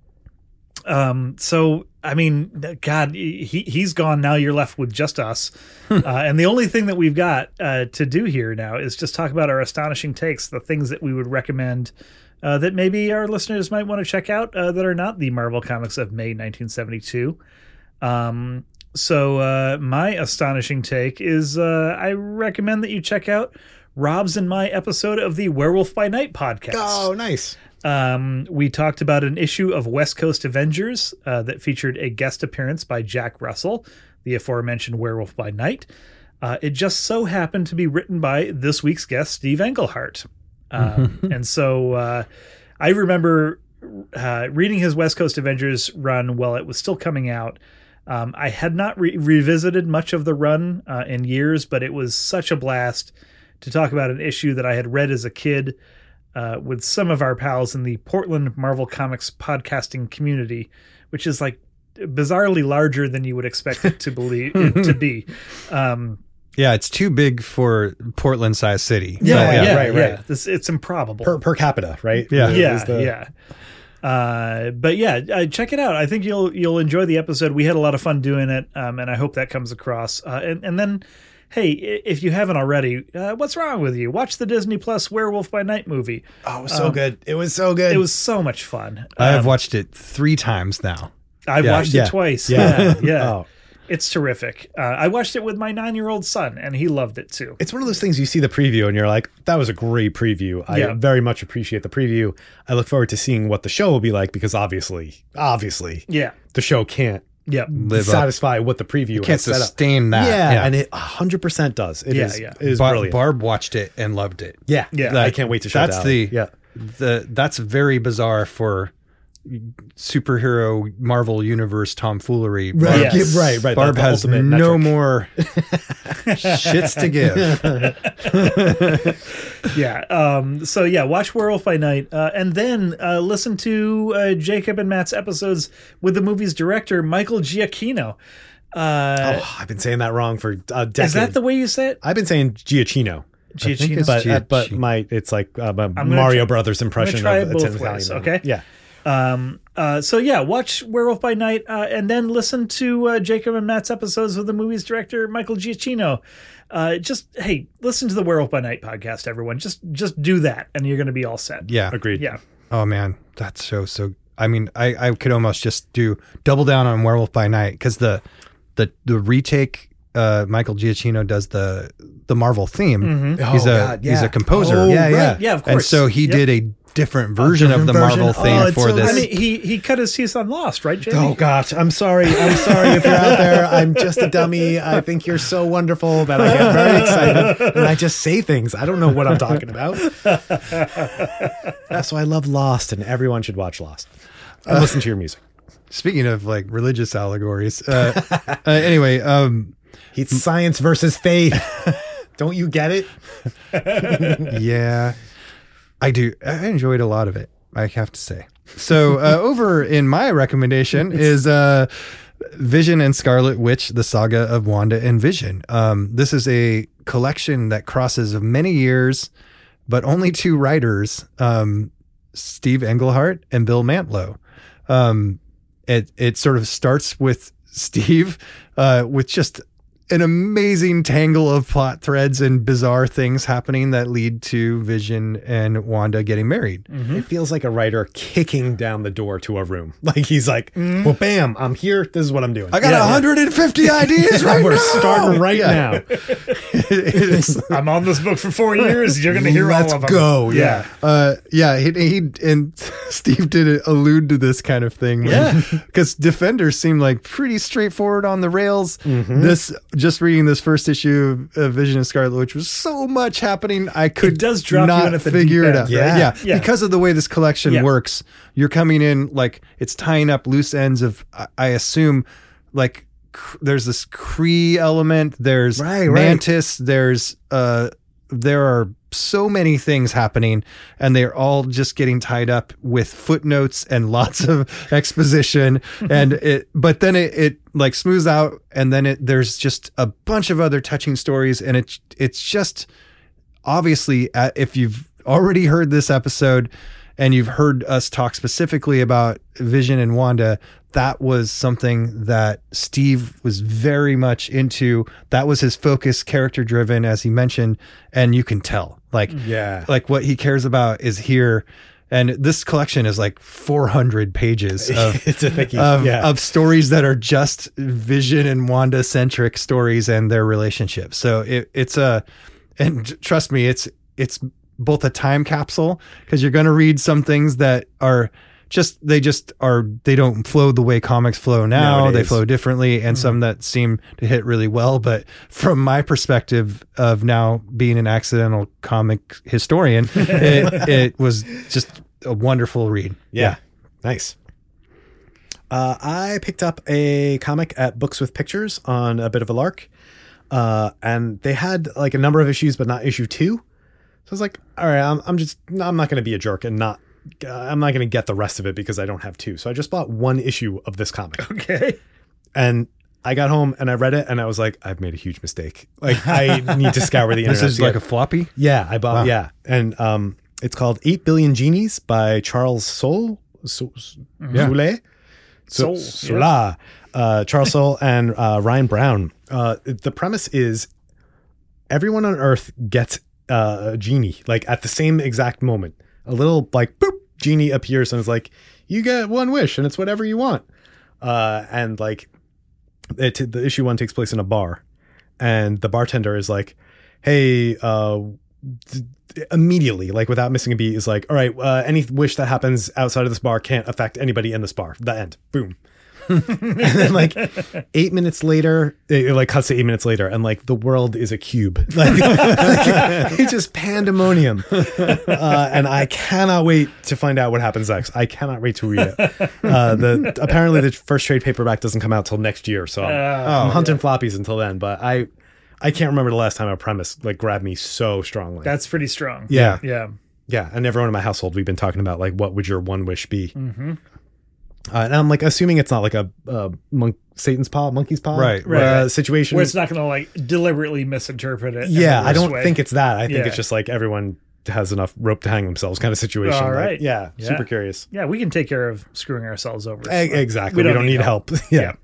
Um, so, I mean, God, he, he's gone. Now you're left with just us. uh, and the only thing that we've got uh, to do here now is just talk about our astonishing takes, the things that we would recommend uh, that maybe our listeners might want to check out uh, that are not the Marvel Comics of May nineteen seventy-two. Um, so uh, my astonishing take is uh, I recommend that you check out Rob's and my episode of the Werewolf by Night podcast. Oh, nice. Um, we talked about an issue of West Coast Avengers uh, that featured a guest appearance by Jack Russell, the aforementioned Werewolf by Night. Uh, it just so happened to be written by this week's guest, Steve Englehart. Um, and so uh, I remember uh, reading his West Coast Avengers run while it was still coming out. Um, I had not re- revisited much of the run uh, in years, but it was such a blast to talk about an issue that I had read as a kid uh, with some of our pals in the Portland Marvel Comics podcasting community, which is like bizarrely larger than you would expect it to believe it to be. Um, Yeah, it's too big for Portland-sized city. yeah, But yeah, yeah, yeah, right, right. This, it's improbable. Per, per capita, right? Yeah. Is yeah, the- yeah. Uh, but yeah, uh, check it out. I think you'll you'll enjoy the episode. We had a lot of fun doing it, um, and I hope that comes across. Uh, and and then, hey, i- if you haven't already, uh, what's wrong with you? Watch the Disney Plus Werewolf by Night movie. Oh, it was so good. It was so good. It was so much fun. I have Um, watched it three times now. I've yeah, watched yeah, it twice. yeah. Yeah, yeah. Oh. It's terrific. Uh, I watched it with my nine-year-old son, and he loved it too. It's one of those things you see the preview and you're like, that was a great preview. I Yeah. very much appreciate the preview. I look forward to seeing what the show will be like because obviously, obviously, Yeah, the show can't yeah, Live up. satisfy what the preview Can't has set up. sustain that. Yeah, and it one hundred percent does. It Yeah, is, yeah. it is Bar- brilliant. Barb watched it and loved it. yeah, Yeah. I can't wait to show That's that. the yeah. the that's very bizarre for superhero Marvel universe tomfoolery. Right, Yes. yeah, right, right. Barb the has ultimate no metric. more shits to give. yeah. Um, so yeah, watch Werewolf by Night, uh, and then uh, listen to uh, Jacob and Matt's episodes with the movie's director, Michael Giacchino. Uh, Oh, I've been saying that wrong for a decade. is that the way you say it? I've been saying Giacchino, Giacchino. it's but Gia- uh, but Gia- my it's like uh, my gonna Mario try- Brothers impression try of it it's both an Italian ways, name. okay? Yeah. Um, uh, so yeah, watch Werewolf by Night, uh, and then listen to uh, Jacob and Matt's episodes with the movie's director, Michael Giacchino. Uh, just hey, listen to the Werewolf by Night podcast, everyone. Just just do that, and you're going to be all set. Yeah. Agreed. Yeah. Oh man, that's so so. I mean, I I could almost just do double down on Werewolf by Night because the the the retake. Uh, Michael Giacchino does the the Marvel theme. Mm-hmm. He's Oh, a God, he's yeah. a composer. Oh, yeah, yeah. Right, yeah, of course. And so he Yep. did a different version of the different Marvel version? theme Oh, it's for so this. I mean, he he cut his teeth on Lost, right, Jamie? Oh gosh, I'm sorry. I'm sorry if you're out there. I'm just a dummy. I think you're so wonderful that I get very excited and I just say things. I don't know what I'm talking about. That's why I love Lost, and everyone should watch Lost and listen to your music. Speaking of like religious allegories, uh, uh, anyway, um, It's science versus faith. Don't you get it? yeah, I do. I enjoyed a lot of it, I have to say. So uh, over in my recommendation is uh, Vision and Scarlet Witch, the saga of Wanda and Vision. Um, this is a collection that crosses many years, but only two writers, um, Steve Englehart and Bill Mantlo. Um, it, it sort of starts with Steve uh, with just an amazing tangle of plot threads and bizarre things happening that lead to Vision and Wanda getting married. It feels like a writer kicking down the door to a room. Like he's like, well, bam, I'm here. This is what I'm doing. I got Yeah, one hundred fifty ideas right We're now. starting right Yeah. now. It is- I'm on this book for four years. You're going to hear Let's all of them. go. Yeah. Uh, yeah, he, he and Steve did allude to this kind of thing. Yeah. Because Defenders seemed like pretty straightforward on the rails. Mm-hmm. This, just reading this first issue of uh, Vision and Scarlet Witch was so much happening. I could It does drop you not in at the figure deep it end, out. right? Yeah. Yeah. Yeah. Because of the way this collection Yeah. works, you're coming in like it's tying up loose ends of, I, I assume, like cr- there's this Kree element, there's Right, right. Mantis, there's uh, there are so many things happening, and they're all just getting tied up with footnotes and lots of exposition. And it, but then it, it like smooths out, and then it there's just a bunch of other touching stories, and it it's just obviously uh, if you've already heard this episode and you've heard us talk specifically about Vision and Wanda, that was something that Steve was very much into. That was his focus, character driven, as he mentioned, and you can tell like Yeah. like what he cares about is here. And this collection is like four hundred pages of It's a thickie. of, yeah. of stories that are just Vision and Wanda centric stories and their relationship. So it, it's a, and trust me, it's, it's both a time capsule because you're going to read some things that are just, they just are, they don't flow the way comics flow now. Nowadays. They flow differently, and some that seem to hit really well. But from my perspective of now being an accidental comic historian, it, it was just a wonderful read. Yeah. Nice. Uh, I picked up a comic at Books with Pictures on a bit of a lark. Uh, and they had like a number of issues, but not issue two. So I was like, all right, I'm, I'm just, I'm not going to be a jerk and not, uh, I'm not going to get the rest of it because I don't have two. So I just bought one issue of this comic. Okay. And I got home and I read it and I was like, I've made a huge mistake. Like I need to scour the internet. This is to like get- a floppy. Yeah, I bought, Wow. yeah. And um, it's called Eight Billion Genies by Charles Soule. So, Yeah. Soule? So, Soule, Soula. Uh, Charles Soule and uh, Ryan Brown. Uh, the premise is everyone on Earth gets uh, a genie, like at the same exact moment. A little like, boop, genie appears and is like, you get one wish and it's whatever you want. Uh, and like, it, the issue one takes place in a bar. And the bartender is like, hey, uh, d- d- immediately, like without missing a beat, is like, all right, uh, any wish that happens outside of this bar can't affect anybody in this bar. The end. Boom. And then like eight minutes later, it, it like cuts to eight minutes later, and like the world is a cube. Like, like, it's just pandemonium. Uh, and I cannot wait to find out what happens next. I cannot wait to read it. Uh, the apparently the first trade paperback doesn't come out till next year, so I'm, Uh, I'm hunting floppies until then. But I I can't remember the last time a premise like grabbed me so strongly. That's pretty strong. Yeah. Yeah. Yeah, and everyone in my household, we've been talking about like, what would your one wish be? Mm-hmm. Uh, and I'm like assuming it's not like a uh, monk, Satan's paw, monkey's paw, Right, right, uh, right. situation. Where it's not going to like deliberately misinterpret it. in yeah, the I worst don't way. think it's that. I think Yeah. it's just like everyone has enough rope to hang themselves kind of situation. All Like, right. yeah, Yeah. super curious. Yeah, we can take care of screwing ourselves over. E- exactly. We don't, need help. yeah. Yeah.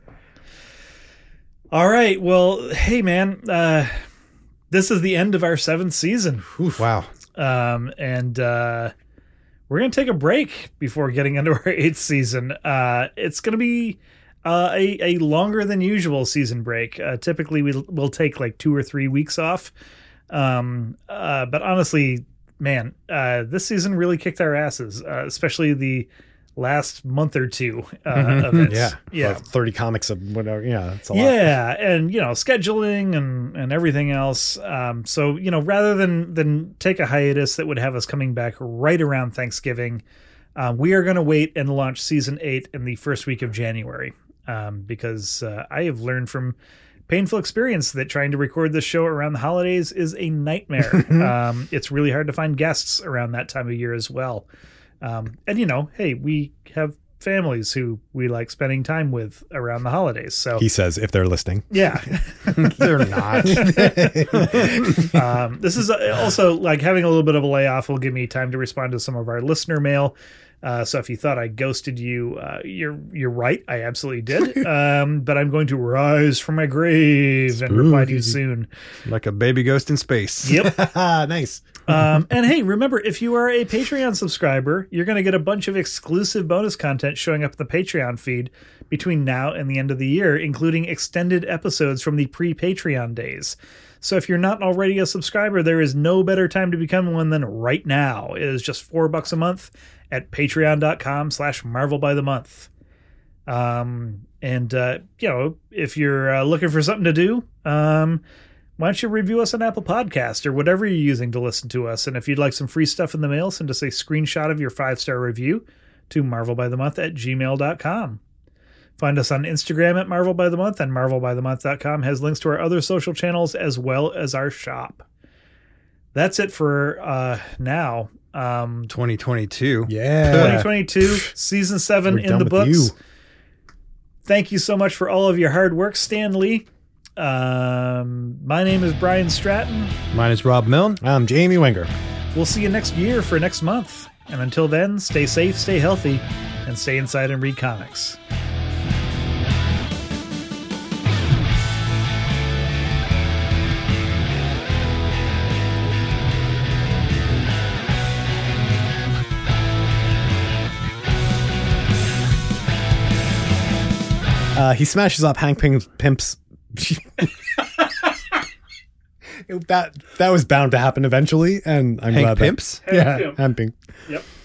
All right. Well, hey, man, uh, this is the end of our seventh season. Wow. Um, and uh, we're going to take a break before getting into our eighth season. Uh, it's going to be uh, a, a longer than usual season break. Uh, typically, we'll, we'll take like two or three weeks off. Um, uh, but honestly, man, uh, this season really kicked our asses, uh, especially the last month or two uh, of it. Yeah. Yeah. Like thirty comics of whatever. Yeah. It's a lot. Yeah, and you know, scheduling and and everything else. Um, so you know, rather than than take a hiatus that would have us coming back right around Thanksgiving, uh, we are going to wait and launch season eight in the first week of January, um, because uh, I have learned from painful experience that trying to record this show around the holidays is a nightmare. um, it's really hard to find guests around that time of year as well. Um, and you know, hey, we have families who we like spending time with around the holidays. So He says, if they're listening. yeah. They're not. Um, this is also like having a little bit of a layoff will give me time to respond to some of our listener mail. Uh, so if you thought I ghosted you, uh, you're you're right. I absolutely did. Um, but I'm going to rise from my grave and reply to you soon. Like a baby ghost in space. Yep. Nice. Um, and hey, remember, if you are a Patreon subscriber, you're going to get a bunch of exclusive bonus content showing up in the Patreon feed between now and the end of the year, including extended episodes from the pre-Patreon days. So if you're not already a subscriber, there is no better time to become one than right now. It is just four bucks a month at patreon.com slash Marvel by the month. Um, and, uh, you know, if you're uh, looking for something to do, um, why don't you review us on Apple Podcast or whatever you're using to listen to us? And if you'd like some free stuff in the mail, send us a screenshot of your five-star review to marvelbythemonth at gmail dot com. Find us on Instagram at Marvel by the Month, and marvel by the month dot com has links to our other social channels as well as our shop. That's it for uh, now. Um, twenty twenty-two. Yeah. twenty twenty-two, season seven We're in done the with books. you. Thank you so much for all of your hard work, Stan Lee. Um, my name is Brian Stratton. Mine is Rob Milne. I'm Jamie Wenger. We'll see you next year for next month. And until then, stay safe, stay healthy, and stay inside and read comics. Uh, he smashes up Hank Pym- Pimp's. that that was bound to happen eventually, and I'm Hank glad Pimps? That, yeah, Pym. Hank Pym. Yep.